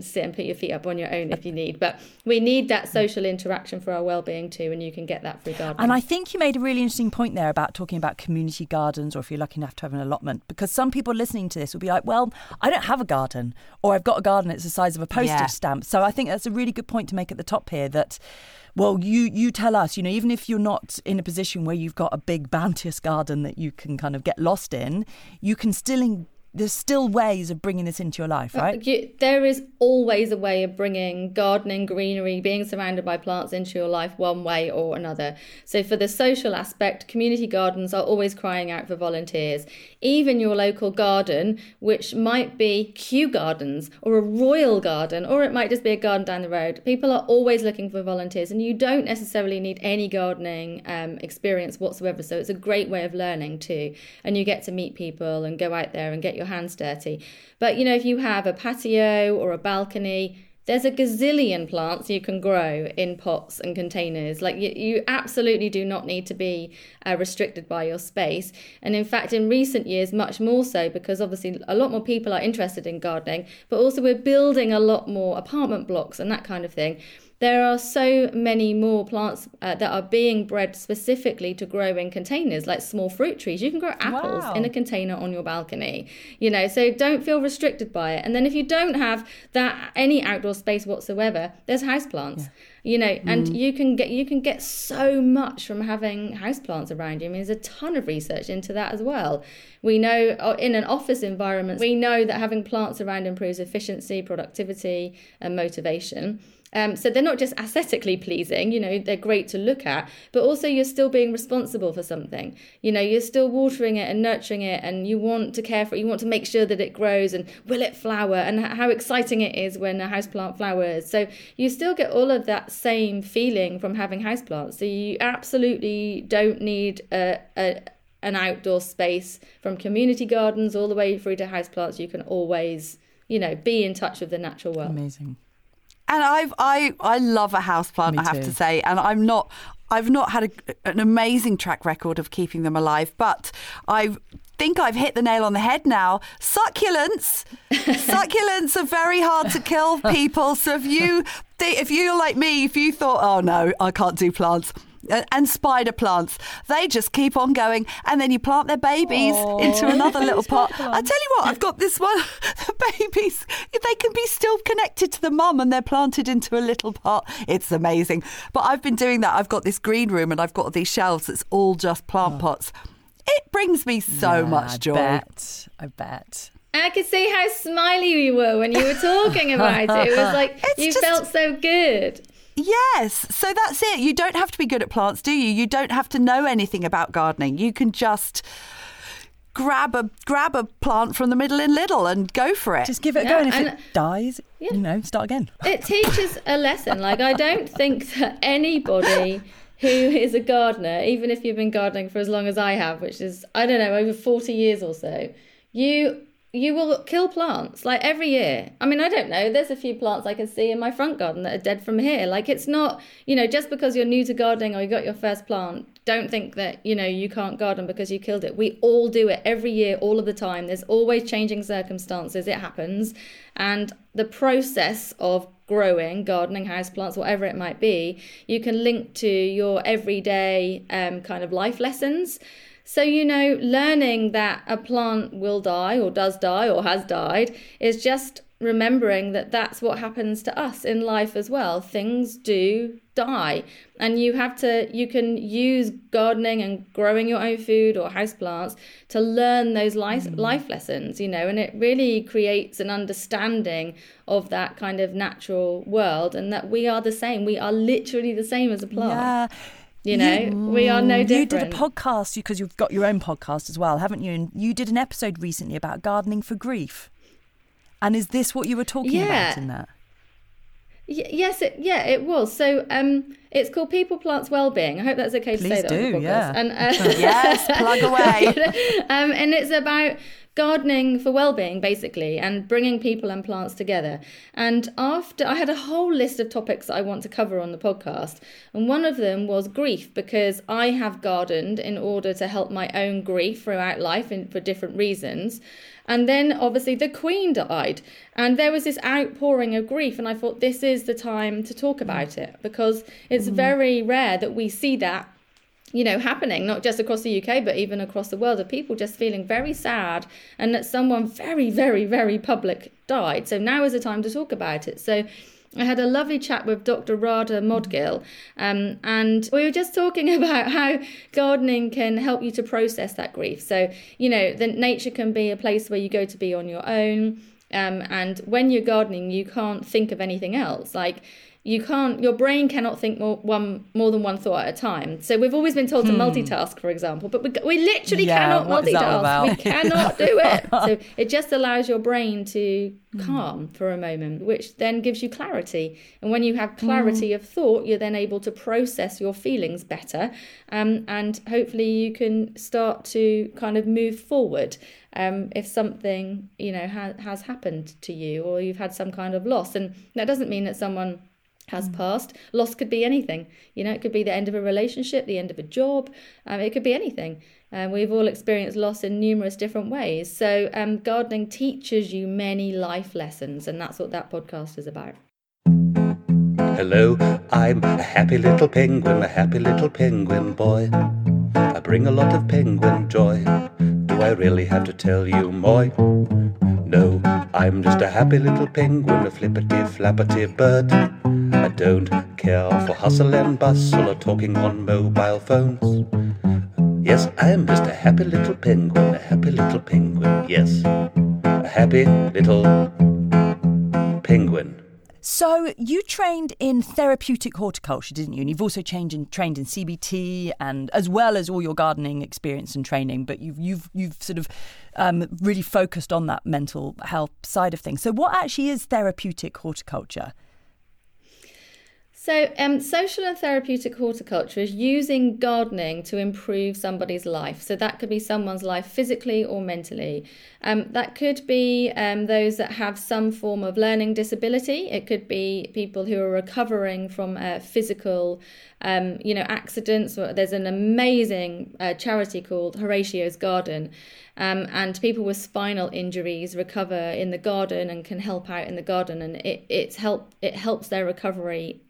your feet up on your own if you need. But we need that social interaction for our well-being too, and you can get that through gardening. And I think you made a really interesting point there about talking about community gardens, or if you're lucky enough to have an allotment, because some people listening to this will be like, well, I don't have a garden, or I've got a garden that's the size of a postage Yeah. stamp. So I think that's a really good point to make at the top here, that well, you you tell us, you know, even if you're not in a position where you've got a big bounteous garden that you can kind of get lost in, you can still in, there's still ways of bringing this into your life, right? You, there is always a way of bringing gardening, greenery, being surrounded by plants into your life one way or another. So for the social aspect, community gardens are always crying out for volunteers. Even your local garden, which might be Kew Gardens or a royal garden, or it might just be a garden down the road. People are always looking for volunteers, and you don't necessarily need any gardening um, experience whatsoever. So it's a great way of learning too. And you get to meet people and go out there and get your hands dirty. But you know, if you have a patio or a balcony, there's a gazillion plants you can grow in pots and containers. Like you, you absolutely do not need to be uh, restricted by your space. And in fact, in recent years, much more so, because obviously a lot more people are interested in gardening, but also we're building a lot more apartment blocks and that kind of thing. There are so many more plants uh, that are being bred specifically to grow in containers, like small fruit trees. You can grow apples Wow. in a container on your balcony, you know, so don't feel restricted by it. And then if you don't have that any outdoor space whatsoever, there's houseplants. Yeah. You know, and mm. you can get you can get so much from having houseplants around you. I mean, there's a ton of research into that as well. We know in an office environment, we know that having plants around improves efficiency, productivity, and motivation. Um, so they're not just aesthetically pleasing, you know, they're great to look at, but also you're still being responsible for something. You know, you're still watering it and nurturing it, and you want to care for it. You want to make sure that it grows, and will it flower, and how exciting it is when a houseplant flowers. So you still get all of that same feeling from having houseplants. So you absolutely don't need a, a an outdoor space. From community gardens all the way through to houseplants, you can always, you know, be in touch with the natural world. Amazing. And I've I I love a houseplant, I have too. to say, and I'm not I've not had a, an amazing track record of keeping them alive, but I think I've hit the nail on the head now. Succulents, succulents are very hard to kill, people. So if you if you're like me, if you thought, oh no, I can't do plants. And spider plants, they just keep on going, and then you plant their babies Aww. into another little pot. Plants. I tell you what, I've got this one. The babies, they can be still connected to the mum, and they're planted into a little pot. It's amazing. But I've been doing that. I've got this green room, and I've got these shelves that's all just plant oh. pots. It brings me so yeah, much joy. I bet. I bet. I could see how smiley you were when you were talking about it. It was like It's you just- felt so good. Yes, so that's it. You don't have to be good at plants, do you? You don't have to know anything about gardening. You can just grab a grab a plant from the middle in Lidl and go for it. Just give it a Yeah, go, and if and- it dies, Yeah. you know, start again. It teaches a lesson. Like, I don't think that anybody who is a gardener, even if you've been gardening for as long as I have, which is, I don't know, over forty years or so, you you will kill plants, like, every year. I mean, I don't know, there's a few plants I can see in my front garden that are dead from here. Like, it's not, you know, just because you're new to gardening or you got your first plant, don't think that, you know, you can't garden because you killed it. We all do it every year, all of the time. There's always changing circumstances. It happens. And the process of growing, gardening, houseplants, whatever it might be, you can link to your everyday um, kind of life lessons. So, you know, learning that a plant will die or does die or has died is just remembering that that's what happens to us in life as well. Things do die, and you have to, you can use gardening and growing your own food or houseplants to learn those life, mm. life lessons, you know, and it really creates an understanding of that kind of natural world, and that we are the same. We are literally the same as a plant. Yeah. You know, you, we are no different. You did a podcast, because you've got your own podcast as well, haven't you? And you did an episode recently about gardening for grief. And is this what you were talking yeah. about in that? Y- yes, it, yeah, it was. So um, It's called People Plants Wellbeing. I hope that's okay to Please say that do, on the podcast. yeah. And, uh, Yes, plug away. um, and it's about gardening for well-being, basically, and bringing people and plants together. And after I had a whole list of topics that I want to cover on the podcast, and one of them was grief, because I have gardened in order to help my own grief throughout life and for different reasons. And then obviously the Queen died, and there was this outpouring of grief, and I thought this is the time to talk about it, because it's mm. very rare that we see that, you know, happening, not just across the U K, but even across the world, of people just feeling very sad and that someone very, very, very public died. So now is the time to talk about it. So I had a lovely chat with Doctor Radha Modgill, um, and we were just talking about how gardening can help you to process that grief. So, you know, the nature can be a place where you go to be on your own, um, and when you're gardening, you can't think of anything else. Like, you can't, your brain cannot think more one more than one thought at a time. So we've always been told to hmm. multitask, for example, but we, we literally yeah, cannot multitask. We cannot do it. So it just allows your brain to calm mm. for a moment, which then gives you clarity. And when you have clarity mm. of thought, you're then able to process your feelings better, um, and hopefully you can start to kind of move forward. Um, if something, you know, ha- has happened to you, or you've had some kind of loss. And that doesn't mean that someone has mm. passed. Loss could be anything. You know, it could be the end of a relationship, the end of a job. Um, it could be anything. Um, we've all experienced loss in numerous different ways. So um, gardening teaches you many life lessons, and that's what that podcast is about. Hello, I'm a happy little penguin, a happy little penguin boy. I bring a lot of penguin joy. Do I really have to tell you more? No, I'm just a happy little penguin, a flippity-flappity bird. I don't care for hustle and bustle or talking on mobile phones. Yes, I'm just a happy little penguin, a happy little penguin, yes. A happy little penguin. So you trained in therapeutic horticulture, didn't you? And you've also trained in, trained in C B T, and as well as all your gardening experience and training. But you've you've you've sort of um, really focused on that mental health side of things. So what actually is therapeutic horticulture? So um, social and therapeutic horticulture is using gardening to improve somebody's life. So that could be someone's life physically or mentally. Um, that could be um, those that have some form of learning disability. It could be people who are recovering from uh, physical um, you know, accidents. There's an amazing uh, charity called Horatio's Garden. Um, and people with spinal injuries recover in the garden and can help out in the garden. And it, it's help, it helps their recovery.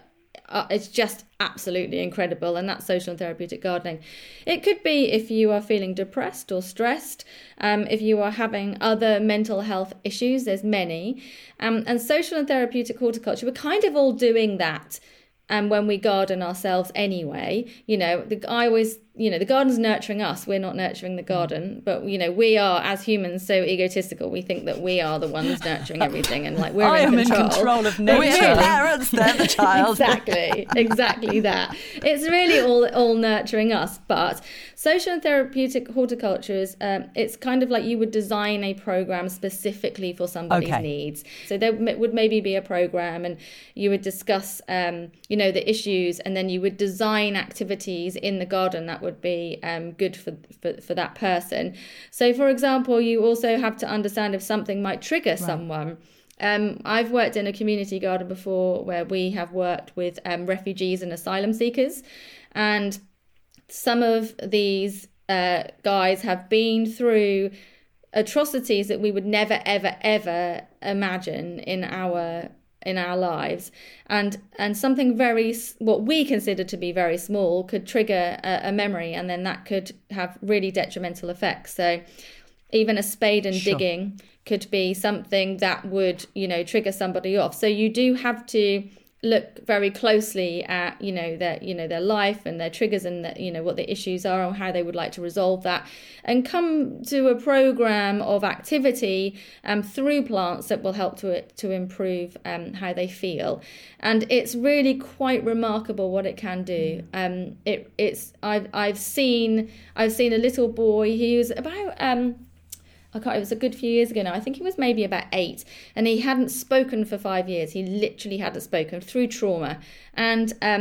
Uh, it's just absolutely incredible, and that's social and therapeutic gardening. It could be if you are feeling depressed or stressed, um, if you are having other mental health issues, there's many. Um, and social and therapeutic horticulture, we're kind of all doing that um, when we garden ourselves anyway. You know, the, I always... You know, the garden's nurturing us. We're not nurturing the garden. But, you know, we are, as humans, so egotistical. We think that we are the ones nurturing everything, and like we're I in am control. in control of nature. We're the parents, they're the child. Exactly, exactly that. It's really all all nurturing us. But social and therapeutic horticulture is, um, it's kind of like you would design a program specifically for somebody's okay. needs. So there would maybe be a program, and you would discuss, um, you know, the issues, and then you would design activities in the garden that would be um, good for, for for that person. So, for example, you also have to understand if something might trigger right. someone. Um, I've worked in a community garden before where we have worked with um, refugees and asylum seekers, and some of these uh, guys have been through atrocities that we would never, ever, ever imagine in our in our lives, and and something very, what we consider to be very small, could trigger a, a memory, and then that could have really detrimental effects. So even a spade and sure. digging could be something that would, you know, trigger somebody off. So you do have to look very closely at, you know, their, you know, their life and their triggers, and the, you know, what the issues are and how they would like to resolve that, and come to a program of activity um, through plants that will help to to improve um, how they feel. And it's really quite remarkable what it can do. Um, it it's I've I've seen I've seen a little boy who's about um. I can't, it was a good few years ago now. I think he was maybe about eight, and he hadn't spoken for five years. He literally hadn't spoken through trauma. And um,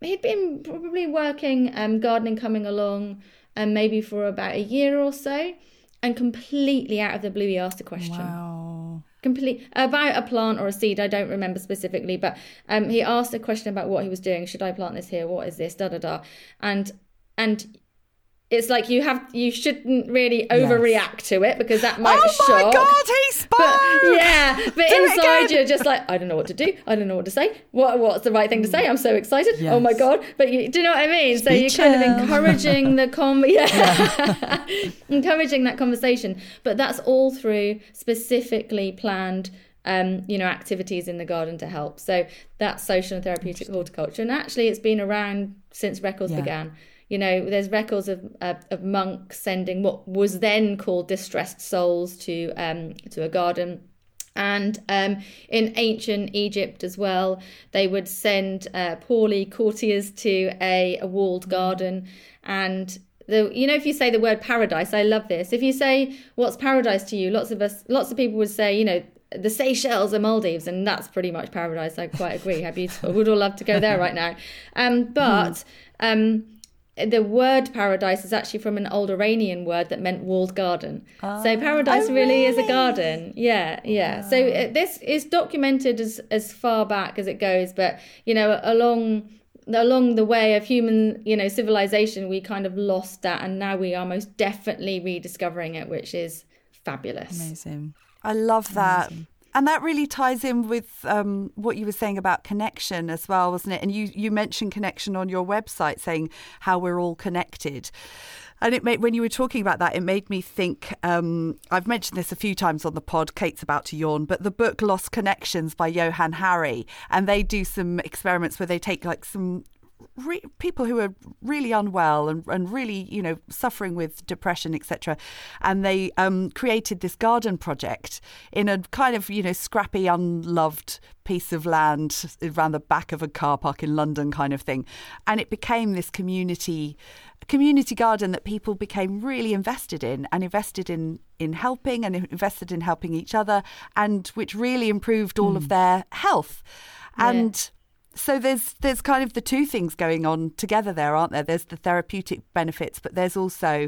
he'd been probably working um, gardening, coming along, and um, maybe for about a year or so, and completely out of the blue, he asked a question. Wow. Complete about a plant or a seed. I don't remember specifically, but um, he asked a question about what he was doing. Should I plant this here? What is this? Da da da. And and. It's like you have you shouldn't really overreact yes. to it, because that might oh shock. Oh my God, he spoke! But, yeah, but do inside you're just like, I don't know what to do. I don't know what to say. What What's the right thing to say? I'm so excited. Yes. Oh my God. But you, do you know what I mean? So you're kind of encouraging the con- yeah. yeah. encouraging that conversation. But that's all through specifically planned Um, you know, activities in the garden to help. So that's social and therapeutic horticulture. And actually it's been around since records yeah. began. You know, there's records of, of of monks sending what was then called distressed souls to um to a garden. And um, in ancient Egypt as well, they would send uh, poorly courtiers to a, a walled garden. And the you know, if you say the word paradise, I love this. If you say, what's paradise to you? Lots of us, lots of people would say, you know, the Seychelles or Maldives, and that's pretty much paradise. I quite agree. How beautiful. We'd all love to go there right now. Um, but um, the word paradise is actually from an old Iranian word that meant walled garden. Oh, so paradise oh, really, really is a garden. Yeah, yeah. Wow. So it, this is documented as, as far back as it goes. But, you know, along along the way of human, you know, civilization, we kind of lost that. And now we are most definitely rediscovering it, which is fabulous. Amazing. I love that. Amazing. And that really ties in with um, what you were saying about connection as well, wasn't it? And you, you mentioned connection on your website, saying how we're all connected. And it made, when you were talking about that, it made me think, um, I've mentioned this a few times on the pod, Kate's about to yawn, but the book Lost Connections by Johann Hari, and they do some experiments where they take like some Re- people who are really unwell and, and really, you know, suffering with depression, et cetera. And they um, created this garden project in a kind of, you know, scrappy, unloved piece of land around the back of a car park in London kind of thing. And it became this community community garden that people became really invested in and invested in, in helping and invested in helping each other, and which really improved all mm. of their health. Yeah. And so there's there's kind of the two things going on together there, aren't there? There's the therapeutic benefits, but there's also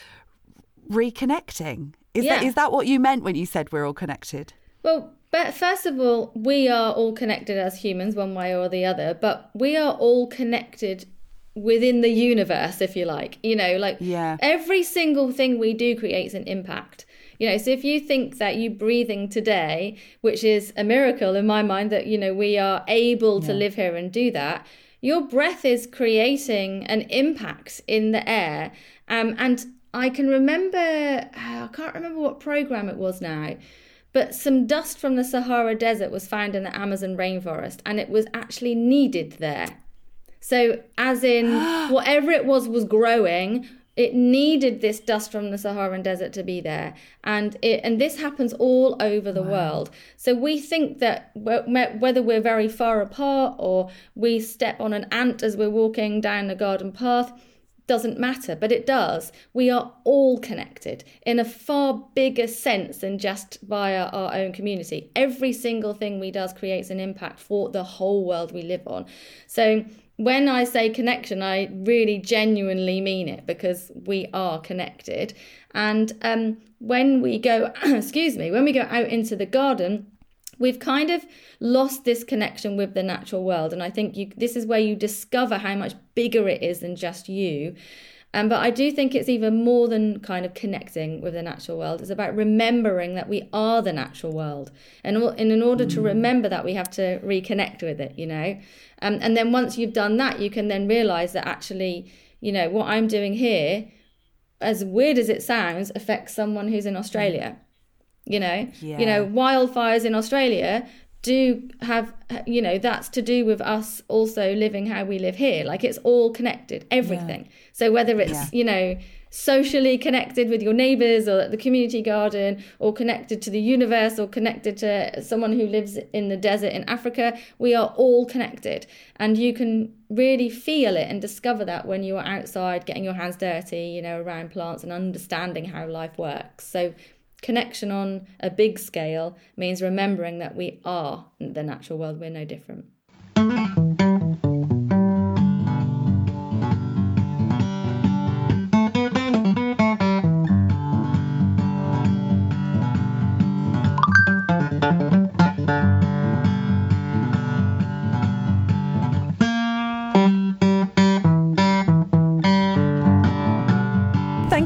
reconnecting. Is yeah. that is that what you meant when you said we're all connected? Well, but first of all, we are all connected as humans, one way or the other, but we are all connected within the universe, if you like. You know, like yeah. every single thing we do creates an impact. You know, so if you think that you breathing today, which is a miracle in my mind, that, you know, we are able to yeah. live here and do that, your breath is creating an impact in the air. Um, and I can remember, I can't remember what program it was now, but some dust from the Sahara Desert was found in the Amazon rainforest, and it was actually needed there. So as in whatever it was was growing, it needed this dust from the Saharan desert to be there. And it, and this happens all over the wow. world. So we think that whether we're very far apart or we step on an ant as we're walking down the garden path, doesn't matter, but it does. We are all connected in a far bigger sense than just via our own community. Every single thing we do creates an impact for the whole world we live on. So when I say connection, I really genuinely mean it, because we are connected. And um, when we go, excuse me, when we go out into the garden, we've kind of lost this connection with the natural world. And I think you, this is where you discover how much bigger it is than just you. Um, but I do think it's even more than kind of connecting with the natural world. It's about remembering that we are the natural world. And, and in order to remember that, we have to reconnect with it, you know. Um, and then once you've done that, you can then realise that actually, you know, what I'm doing here, as weird as it sounds, affects someone who's in Australia. You know, yeah. you know, wildfires in Australia do have, you know, that's to do with us also living how we live here. Like, it's all connected, everything. Yeah. So whether it's, yeah. you know, socially connected with your neighbours or at the community garden, or connected to the universe, or connected to someone who lives in the desert in Africa, we are all connected. And you can really feel it and discover that when you are outside getting your hands dirty, you know, around plants and understanding how life works. So connection on a big scale means remembering that we are the natural world. We're no different.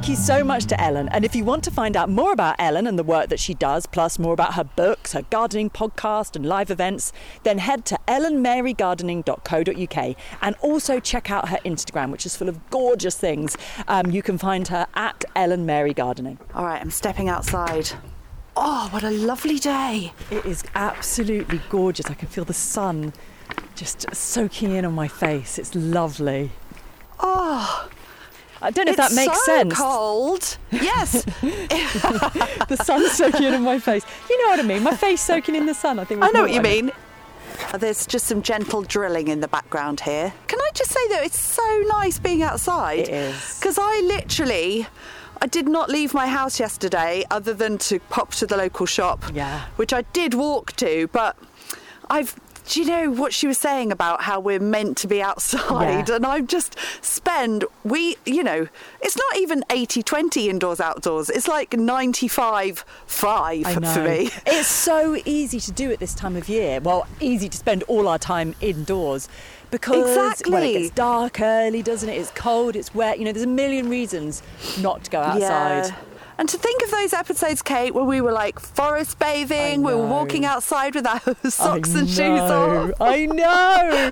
Thank you so much to Ellen. And if you want to find out more about Ellen and the work that she does, plus more about her books, her gardening podcast and live events, then head to ellen mary gardening dot co dot uk and also check out her Instagram, which is full of gorgeous things. Um, you can find her at Ellen Mary Gardening. All right, I'm stepping outside. Oh, what a lovely day. It is absolutely gorgeous. I can feel the sun just soaking in on my face. It's lovely. Oh, I don't know if it's that makes so sense. cold. Yes. The sun's soaking in on my face. You know what I mean? My face soaking in the sun. I think. I know what you I mean. There's just some gentle drilling in the background here. Can I just say that it's so nice being outside? It is. Because I literally, I did not leave my house yesterday other than to pop to the local shop. Yeah. Which I did walk to, but I've... Do you know what she was saying about how we're meant to be outside? Yeah. And I've just spend, we, you know, it's not even eighty twenty indoors outdoors. It's like ninety-five five I know. for me. It's so easy to do at this time of year. Well, easy to spend all our time indoors because Exactly. well, it gets dark early, doesn't it? It's cold, it's wet. You know, there's a million reasons not to go outside. Yeah. And to think of those episodes, Kate, where we were like forest bathing, we were know. walking outside with our socks I and shoes know, on. I know.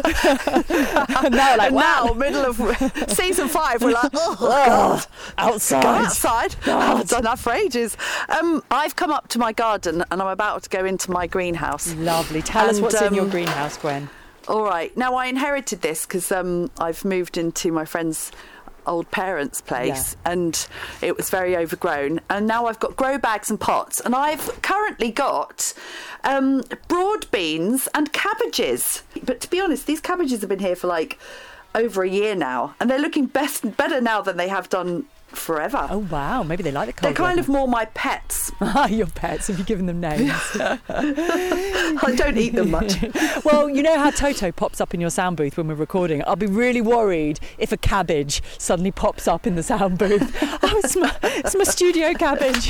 And now, like, And wow. now, middle of season five, we're like, oh, God. outside. Go outside. I haven't done that for ages. Um, I've come up to my garden and I'm about to go into my greenhouse. Lovely. Tell us And, what's in your um, greenhouse, Gwen. All right. Now, I inherited this because um, I've moved into my friend's old parents' place Yeah. and it was very overgrown. And now I've got grow bags and pots. And I've currently got um, broad beans and cabbages. But to be honest, these cabbages have been here for like over a year now. And they're looking best better now than they have done forever. Oh, wow. Maybe they like the They're cold kind of weather. more my pets. Your pets, have you given them names? I don't eat them much. Well, you know how Toto pops up in your sound booth when we're recording. I'll be really worried if a cabbage suddenly pops up in the sound booth. Oh, it's my, it's my studio cabbage.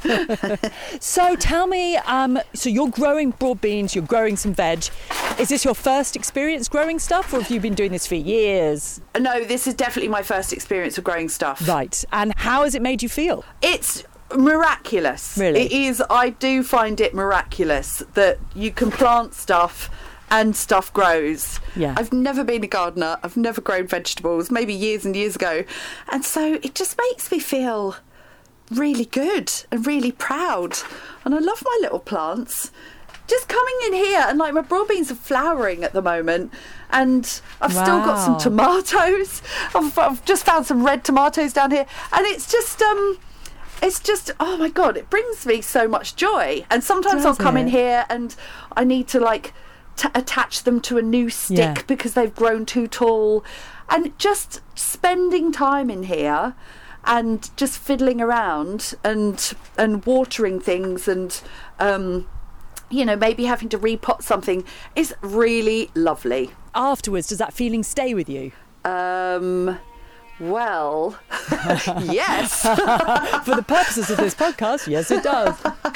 So tell me, um, so you're growing broad beans, you're growing some veg. Is this your first experience growing stuff, or have you been doing this for years? No, this is definitely my first experience of growing stuff. Right. And how has it made you feel? It's miraculous. Really? It is. I do find it miraculous that you can plant stuff and stuff grows. Yeah. I've never been a gardener. I've never grown vegetables, maybe years and years ago. And so it just makes me feel really good and really proud. And I love my little plants. Just coming in here and like my broad beans are flowering at the moment and I've still got some Wow. tomatoes. I've, I've just found some red tomatoes down here and it's just um it's just oh my God, it brings me so much joy. And sometimes I'll Does come in it? here and I need to like t- attach them to a new stick Yeah. because they've grown too tall, and just spending time in here and just fiddling around and and watering things and um you know, maybe having to repot something is really lovely. Afterwards, does that feeling stay with you? Um, well, yes. For the purposes of this podcast, yes, it does.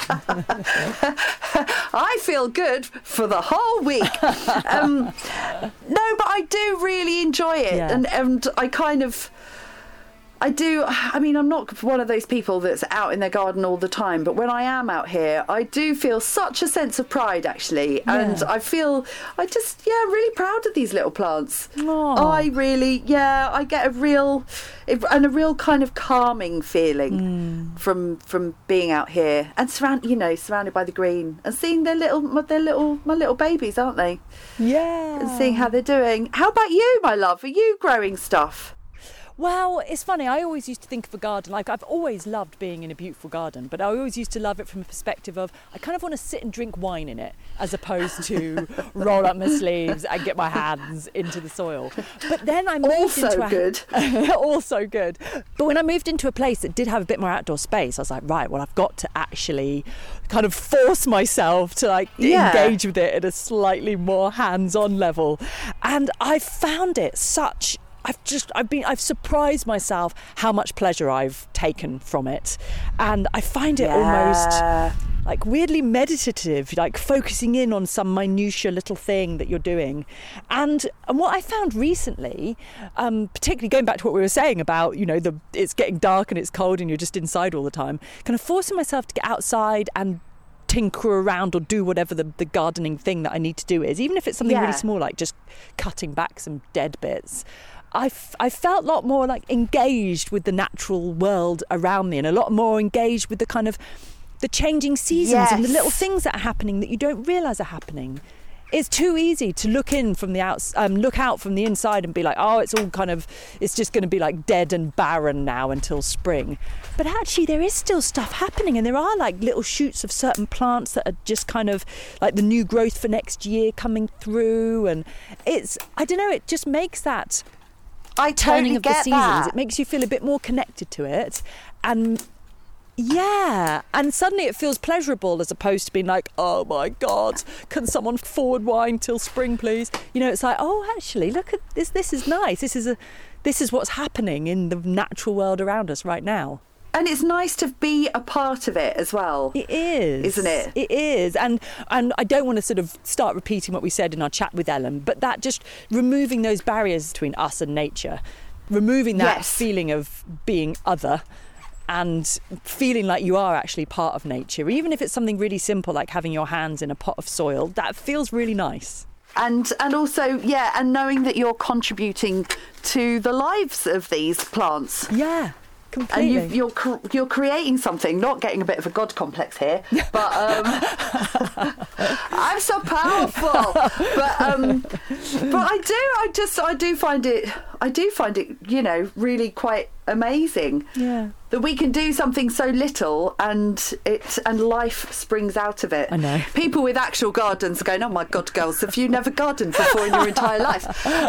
I feel good for the whole week. Um, no, but I do really enjoy it. Yeah. And, and I kind of... I do, I mean, I'm not one of those people that's out in their garden all the time, but when I am out here, I do feel such a sense of pride, actually. And Yeah. I feel, I just, yeah, really proud of these little plants. Aw. I really, yeah, I get a real, and a real kind of calming feeling from from being out here and surround, you know, surrounded by the green and seeing their little, their little, my little babies, aren't they? Yeah. And seeing how they're doing. How about you, my love? Are you growing stuff? Well, it's funny. I always used to think of a garden, like I've always loved being in a beautiful garden, but I always used to love it from a perspective of I kind of want to sit and drink wine in it as opposed to roll up my sleeves and get my hands into the soil. But then I moved Also into a, good. also good. But when I moved into a place that did have a bit more outdoor space, I was like, right, well, I've got to actually kind of force myself to like Yeah. engage with it at a slightly more hands-on level. And I found it such I've just, I've been, I've surprised myself how much pleasure I've taken from it. And I find it almost like weirdly meditative, like focusing in on some minutiae little thing that you're doing. And and what I found recently, um, particularly going back to what we were saying about, you know, the it's getting dark and it's cold and you're just inside all the time, kind of forcing myself to get outside and tinker around or do whatever the, the gardening thing that I need to do is, even if it's something Yeah. really small, like just cutting back some dead bits. I, f- I felt a lot more like engaged with the natural world around me, and a lot more engaged with the kind of the changing seasons and the Yes. little things that are happening that you don't realise are happening. It's too easy to look in from the outs, um, look out from the inside and be like, oh, it's all kind of, it's just going to be like dead and barren now until spring. But actually there is still stuff happening, and there are like little shoots of certain plants that are just kind of like the new growth for next year coming through. And it's, I don't know, it just makes that I turning totally of the get seasons, that. it makes you feel a bit more connected to it. And yeah, and suddenly it feels pleasurable as opposed to being like, oh my God, can someone forward wind till spring, please? You know, it's like, oh, actually, look at this. This is nice. This is a, this is what's happening in the natural world around us right now. And it's nice to be a part of it as well. It is, Isn't it? It is, and and I don't want to sort of start repeating what we said in our chat with Ellen, but that just removing those barriers between us and nature, removing that Yes. feeling of being other, and feeling like you are actually part of nature, even if it's something really simple like having your hands in a pot of soil, that feels really nice. And and also, yeah, and knowing that you're contributing to the lives of these plants. Yeah, And completely. you, you're cr- you're creating something, not getting a bit of a god complex here, but um, I'm so powerful. But um, but I do, I just, I do find it, I do find it, you know, really quite amazing. Yeah. That we can do something so little and it and life springs out of it. I know. People with actual gardens are going, oh my God, girls, have you never gardened before in your entire life?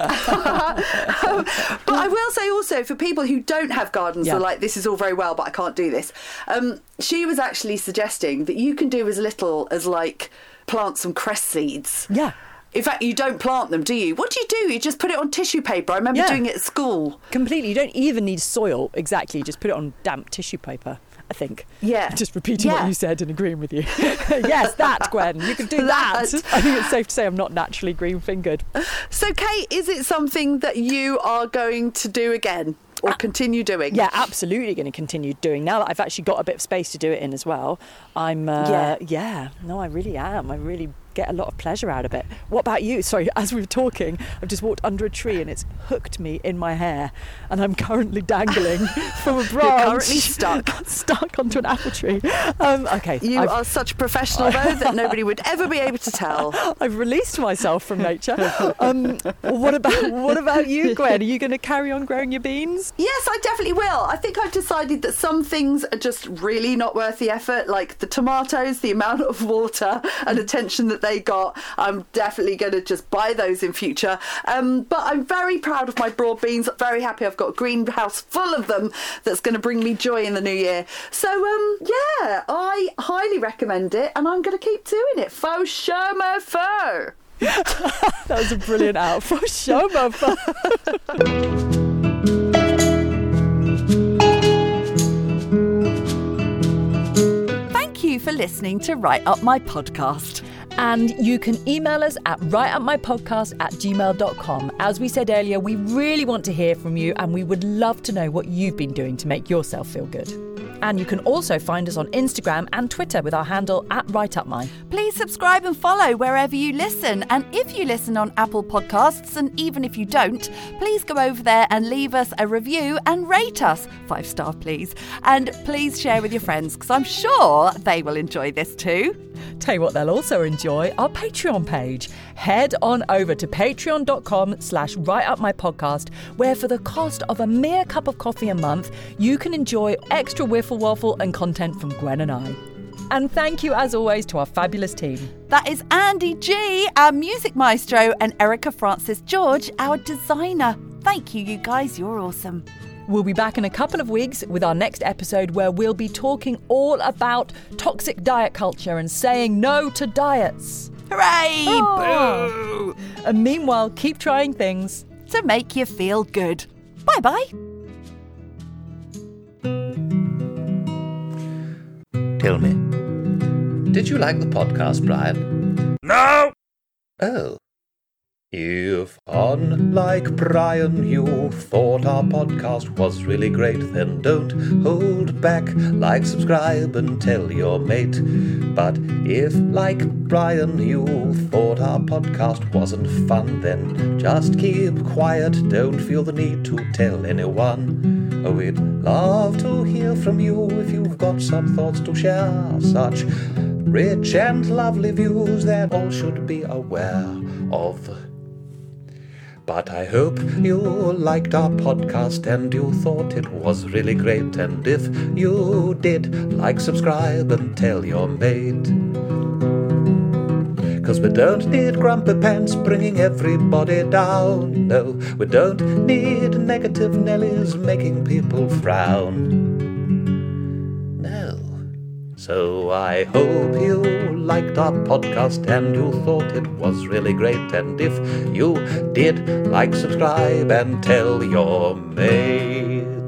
Um, but I will say also, for people who don't have gardens, Yeah. are like, this is all very well, but I can't do this. Um, she was actually suggesting that you can do as little as like plant some cress seeds. Yeah. In fact, you don't plant them, do you? What do you do? You just put it on tissue paper. I remember Yeah. doing it at school. Completely. You don't even need soil, exactly. You just put it on damp tissue paper, I think. Yeah. Just repeating what Yeah. you said and agreeing with you. Yes, that, Gwen. You can do that. That. I think it's safe to say I'm not naturally green-fingered. So, Kate, is it something that you are going to do again or continue doing? Yeah, absolutely going to continue doing. Now that I've actually got a bit of space to do it in as well, I'm, uh, Yeah. yeah, no, I really am. I really get a lot of pleasure out of it. What about you? Sorry, as we were talking, I've just walked under a tree and it's hooked me in my hair, and I'm currently dangling from a branch. You're currently stuck. stuck onto an apple tree. Um, okay. You I've, are such a professional, though, that nobody would ever be able to tell. I've released myself from nature. Um, what about what about you, Gwen? Are you going to carry on growing your beans? Yes, I definitely will. I think I've decided that some things are just really not worth the effort, like the tomatoes, the amount of water and attention that they got. I'm definitely going to just buy those in future. Um, but I'm very proud of my broad beans. Very happy I've got a greenhouse full of them that's going to bring me joy in the new year. So, um, yeah, I highly recommend it, and I'm going to keep doing it. Faux sure, mo faux. That was a brilliant out for sure, mother. Thank you for listening to Write Up My Podcast. And you can email us at writeupmypodcast at gmail dot com. As we said earlier, we really want to hear from you, and we would love to know what you've been doing to make yourself feel good. And you can also find us on Instagram and Twitter with our handle at writeupmy. Please subscribe and follow wherever you listen. And if you listen on Apple Podcasts, and even if you don't, please go over there and leave us a review and rate us. Five star, please. And please share with your friends, because I'm sure they will enjoy this too. Tell you what they'll also enjoy, our Patreon page. Head on over to patreon.com slash writeupmypodcast, where for the cost of a mere cup of coffee a month, you can enjoy extra wiffle waffle and content from Gwen and I. And thank you, as always, to our fabulous team. That is Andy G, our music maestro, and Erica Francis George, our designer. Thank you, you guys. You're awesome. We'll be back in a couple of weeks with our next episode, where we'll be talking all about toxic diet culture and saying no to diets. Hooray! Oh. And meanwhile, keep trying things To make you feel good. Bye-bye. Tell me, Did you like the podcast, Brian? No! Oh. If, unlike Brian, you thought our podcast was really great, then don't hold back. Like, subscribe, and tell your mate. But if, like Brian, you thought our podcast wasn't fun, then just keep quiet. Don't feel the need to tell anyone. We'd love to hear from you if you've got some thoughts to share. Such rich and lovely views that all should be aware of. But I hope you liked our podcast and you thought it was really great. And if you did, like, subscribe, and tell your mate. 'Cause we don't need grumpy pants bringing everybody down. No, we don't need negative Nellies making people frown. No. So I hope you liked our podcast and you thought it was really great. And if you did, like, subscribe, and tell your mate.